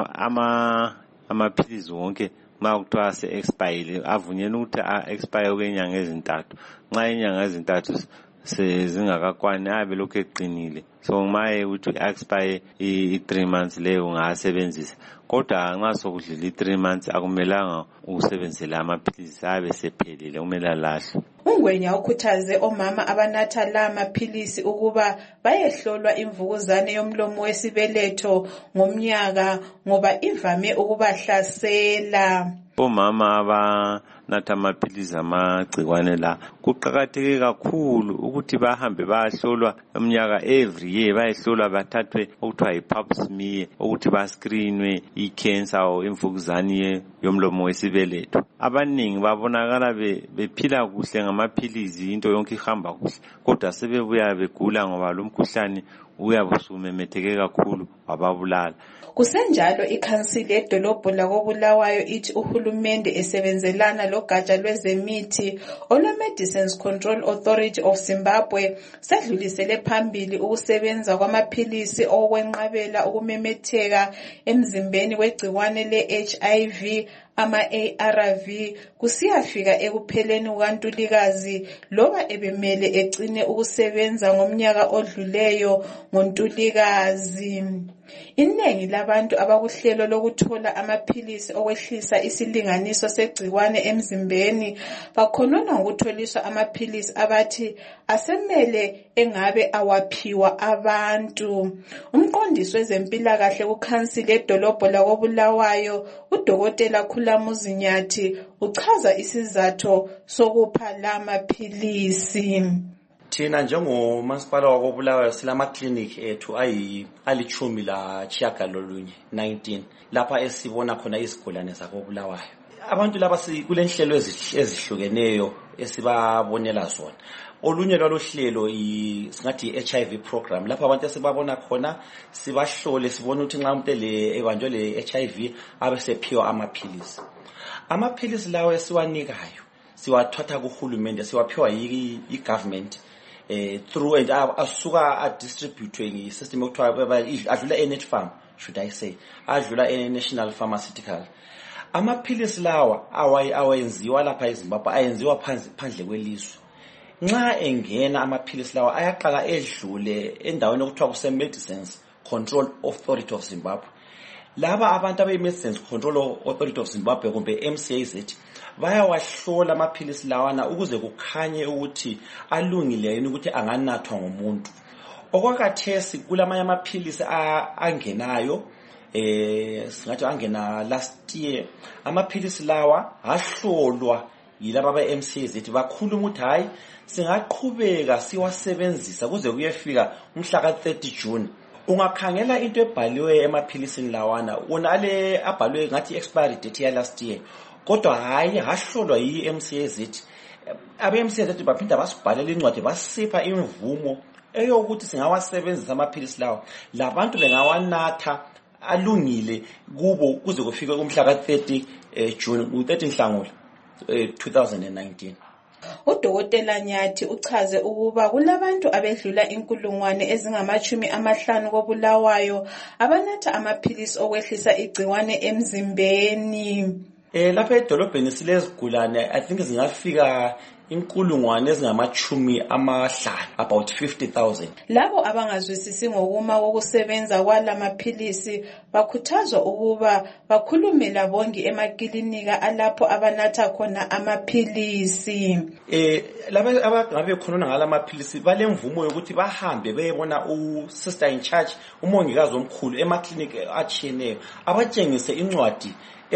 ama amaphilisi wonke ma kuthiwa se-expire avunyelwe ukuthi a-expire okwenyanga ezintathu. Nxa inyanga ezintathu sezingakakwani abe lokhu eqinile. So maye ukuthi expire i-three months leyo ungasebenzisa. Kodwa nxa sokudlula i-three months akumelanga ukusebenzela amaphilisi abe sephelile kumele alahlwe. Ungwenya ukhuthaze omama abanatha la maphilisi ukuba bayehlolwa imvukuzane yomlomo wesibeletho ngomnyaka ngoba ivame ukubahlasela. Omama abanatha amaphilisi amagcikwane la kuqakatheke kakhulu ukuthi bahambe bayahlolwa umnyaka every year, bayehlolwa bathathwe okuthiwa yi-pap smear ukuthi bascreenwe i-cancer or imvukuzane yomlomo wesibeletho. Abaningi babonakala bephila kuhle ngamaphilisi into yonke ihamba kuhle kodwa sebebuya begula ngoba lo mkhuhlane uyabusumemetheke kakhulu wababulala. Kusenjalo ikhansili edolobho lakoBulawayo ithi uhulumende esebenzelana logatsha lwezemithi olwe-Medicines Control Authority of Zimbabwe sedlulisele phambili ukusebenza kwamaphilisi okwenqabela ukumemetheka emzimbeni wegcikwane le-H I V ama-A R V kusiyafika ekupheleni kukaNtulikazi loba ebemele egcine ukusebenza ngomnyaka odluleyo ngoNtulikazi. Inengi labantu abakuhlelo lokuthola amaphilisi okwehlisa isilinganiso segcikwane emzimbeni bakhonona ngokutholiswa amaphilisi abathi asemele engabe awaphiwa abantu. Umqondisi wezempilakahle kukhansili edolobho lakoBulawayo uDokotela Khulamuzi Nyathi uchaza isizathu sokupha la maphilisi. Thina njengomasipala wakoBulawayo silama clinic ethu ayi alichumi la chiyagalolunye nineteen lapha esibona khona izigulane zakoBulawayo. Abantu laba kulenhlelo ezihlukeneyo esibabonela zona. Olunye lwalohlelo singathi i-H I V program lapha abantu esibabona khona sibahlole sibone ukuthi nxa umuntu le ebanjwe le H I V abesephiwa amaphilisi. Amaphilisi lawo esiwanikayo siwathatha kuhulumende siwaphiwa yi-government eh through and asuka a distributwe ngisystem okuthiwa adlula e-Netfarm should I say adlula e-National Pharmaceutical. Amaphilisi lawa awayenziwa lapha eZimbabwe ayenziwa phandle kwelizwe. Nxa engena amaphilisi lawa ayaqala edlule endaweni okuthiwa kuse Medicines Control Authority of Zimbabwe. Laba abantu abe Medicines Control Authority of Zimbabwe kumbe M C A Z bayawahlola amaphilisi lawana ukuze kukhanye ukuthi alungile yini ukuthi anganathwa ngomuntu. Okwakathesi kulamanye amaphilisi angenayo eh singathi angena last year amaphilisi lawa ahlolwa yilaba ba M C A Z bakhuluma ukuthi hayi singaqhubeka siwasebenzisa kuze kuyefika umhla ka thirty June. Ungakhangela into ebhaliwe emaphilisini lawana unale abhalwe ngathi expiry date ya last year kodwa hayi hahlolwa yi M C A Z abe-M C Z baphinda basibhalela incwadi basipha imvumo eyokuthi singawasebenzisa amaphilisi lawo labantu bengawanatha alungile kubo kuze kufike umhla ka-thirty June u-thirty Nhlangula two thousand nineteen. Udokotela Nyathi uchaze ukuba kulabantu abedlula inkulungwane ezingamachumi amahlanu koBulawayo abanatha amaphilisi okwehlisa igciwane emzimbeni. Eh lapha edolobheni silezigulane I think zingafika inkulungwane ezingamachumi amahlanu about fifty thousand. Labo abangazwisisi ngokuma kokusebenza kwalamaphilisi bakhuthazwa ukuba bakhulume labongi emakilinika alapho abanatha khona amaphilisi. Eh laba abangabe khonona ngalamaphilisi balemvumo yokuthi bahambe beyebona u sister in charge umongikazi omkhulu emaklinika achiyeneyo abatshengise incwadi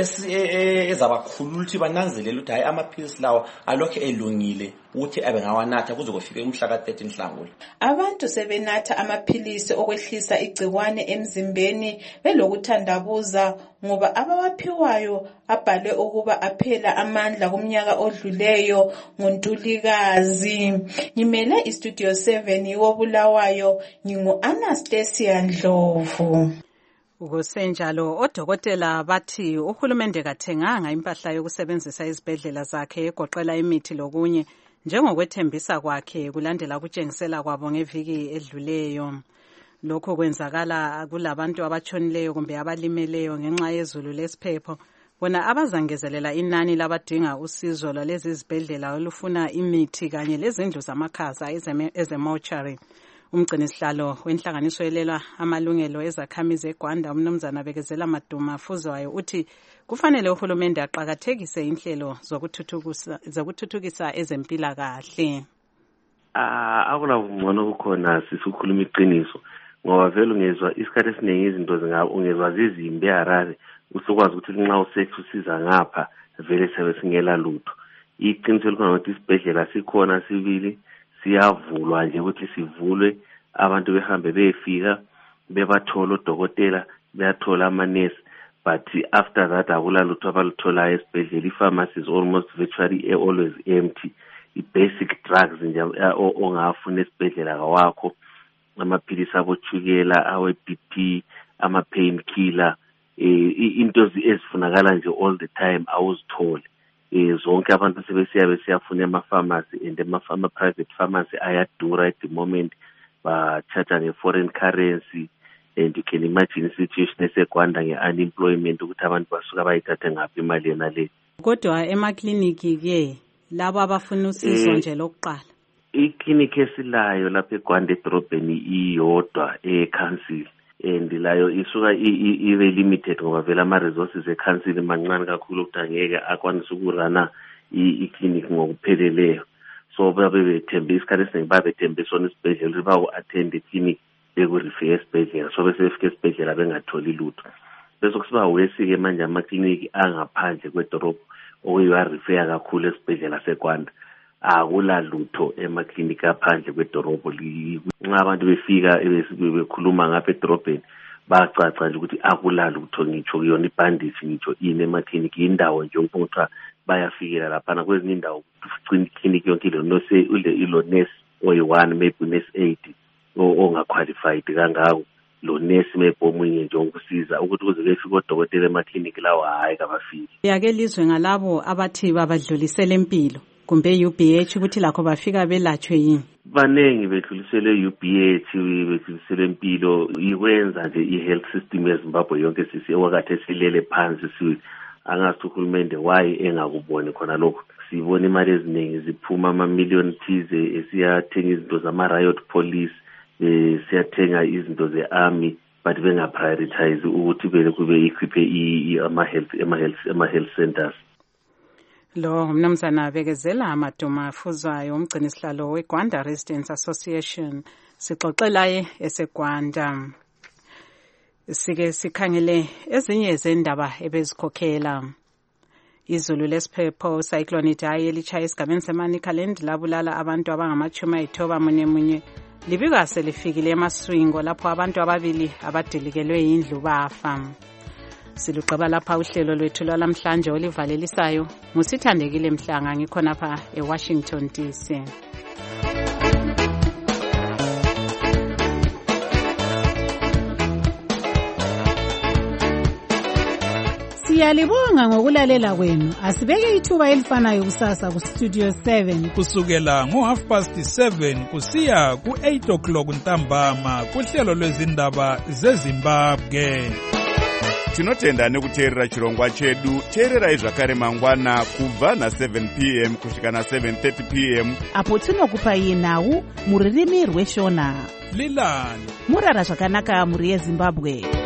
ezabakhulula ukuthi bananzelele ukuthi hayi amaphilisi lawo alokho elungile ukuthi abe ngawanatha kuze kufike umhla ka-thirty Nhlangula. Abantu sebenatha amaphilisi okwehlisa igciwane emzimbeni belokuthandabuza ngoba abawaphiwayo abhale ukuba aphela amandla kumnyaka odluleyo ngoNtulikazi. Ngimele iStudio seven woBulawayo ngingu-Anastasia Ndlovu. Kusenjalo odokotela bathi uhulumende kathenganga impahla yokusebenzisa izibhedlela zakhe egoqela imithi lokunye njengokwethembisa kwakhe kulandela kutshengisela kwabo ngeviki edluleyo. Lokho kwenzakala kulabantu abatshonileyo kumbe abalimeleyo ngenxa yezulu lesiphepho. Bona abazangezelela inani labadinga usizo lwalezi izibhedlela olufuna imithi kanye lezindlu zamakhaza ezemortuary. Umgcinisihlalo wenhlanganiso elelwa amalungelo ezakhamizi eGwanda umnumzana Bekezela Maduma Fuzwayo uthi kufanele uhulumende aqhakathekise inhlelo zokuthuthukisa zokuthuthukisa ezempilakahle. Ah akunabungcono bukhona sisukhuluma iqiniso ngoba vele ungezwa isikhathi esiningi izinto zinga ungezwa zizimbi eHarare usukwazi ukuthi nxa usex usiza ngapha vele sebe singela lutho. Iqiniso likhona ukuthi isibhedlela sikhona sibili siyavulwa nje ukuthi sivulwe abantu behambe befika bebathola odokotela beyathola amanesi but after that akulalutho abaluthola esibhedlela. Ipharmacy is almost virtually always empty. I-basic drugs nje ongafuna esibhedlela kwakho amaphilisi abochukela awe-B P ama-pain killer into ezifunakala nje all the time awuzithole. Eh zonke abantu sebesiya besiyafuna ema-pharmacy and ama-private pharmacy ayadura at the moment ba-charge nge-foreign currency and you can imagine i-situation eseGwanda nge-unemployment ukuthi abantu basuka bayithathe ngaphi imali yena le. Kodwa emakliniki ke labo abafuna usizo nje lokuqala ikliniki esilayo lapha eGwanda edrobheni iyodwa e-council and layo isuka ibe limited ngoba vele ama-resources e-council mancane kakhulu ukuthi angeke akwanise ukurana i-clinic ngokupheleleyo. So babe bethembe isikhathi esiningi babethembe sona isibhedlela ukuthi baku-attend i-clinic bekurifike esibhedlela so bese befike esibhedlela bengatholi lutho. Bese kusiba wesi-ke manje amakliniki angaphandle kwedorobho okuyiwa-refer kakhulu esibhedlela seGwanda akula lutho emakliniki aphandle kwedorobho. Nxa abantu befika bekhuluma ngapha edorobheni bacaca nje ukuthi akula lutho ngitsho kuyona ibhandisi ngitsho ini emakliniki indawo nje ukuthi bayafikela laphana kwezinye indawo ikliniki yonke ilo nurse oyi-one maybe nurse eight ongaqualified kangako lo nurse maybe omunye nje ukusiza ukuthi kuze befike odokotela emakliniki lawo hayi kabafiki. Yake lizwe ngalabo abathi babadlulisele impilo kumbe U B H ukuthi lakho bafika belatshwe yini? Banengi bedlulisele U B H bedlulisele impilo ikwenza nje i-health system yeZimbabwe yonke sisi wakathe silele phansi si angazi uhulumende why engakuboni khona lokho. Sibona imali eziningi ziphuma ama-million thize esiyathenga izinto zama-riot police siyathenga izinto ze-army but benga-prioritize ukuthi vele kube ikhiphe ama-health ama-health ama-health centers. Lo umnumzana Bekezela Maduma Fuzwayo umgcinisihlalo weGwanda Residents Association sixoxelaye eseGwanda. Sike sikhangele ezinye zendaba ebezikhokhela. Izulu lesiphepho cyclone Idai elitshaya esigabeni seManicaland labulala abantu abangamachumi ayithoba munye munye. Libika selifikile eMaswingo lapho abantu ababili abadilikelwe yindlu bafa. Siluqaba lapha uhlelo lwethu lwalamhlanje olivalelisayo. Musithandekile Mhlanga ngikhonapha eWashington D C. Siyalibonga ngokulalela kwenu. Asibeke ithuba elifanayo kusasa ku Studio seven kusukela ngo half past seven kusiya ku eight o'clock ntambama kuhlelo lwezindaba zeZimbabwe. Tinotenda nekuteerera chirongwa chedu. Teererai zvakare mangwana kubva na seven p m kusvika na seven thirty p m apo tinokupai nhau muririmi rweshona. Lilani murara zvakanaka muri yeZimbabwe.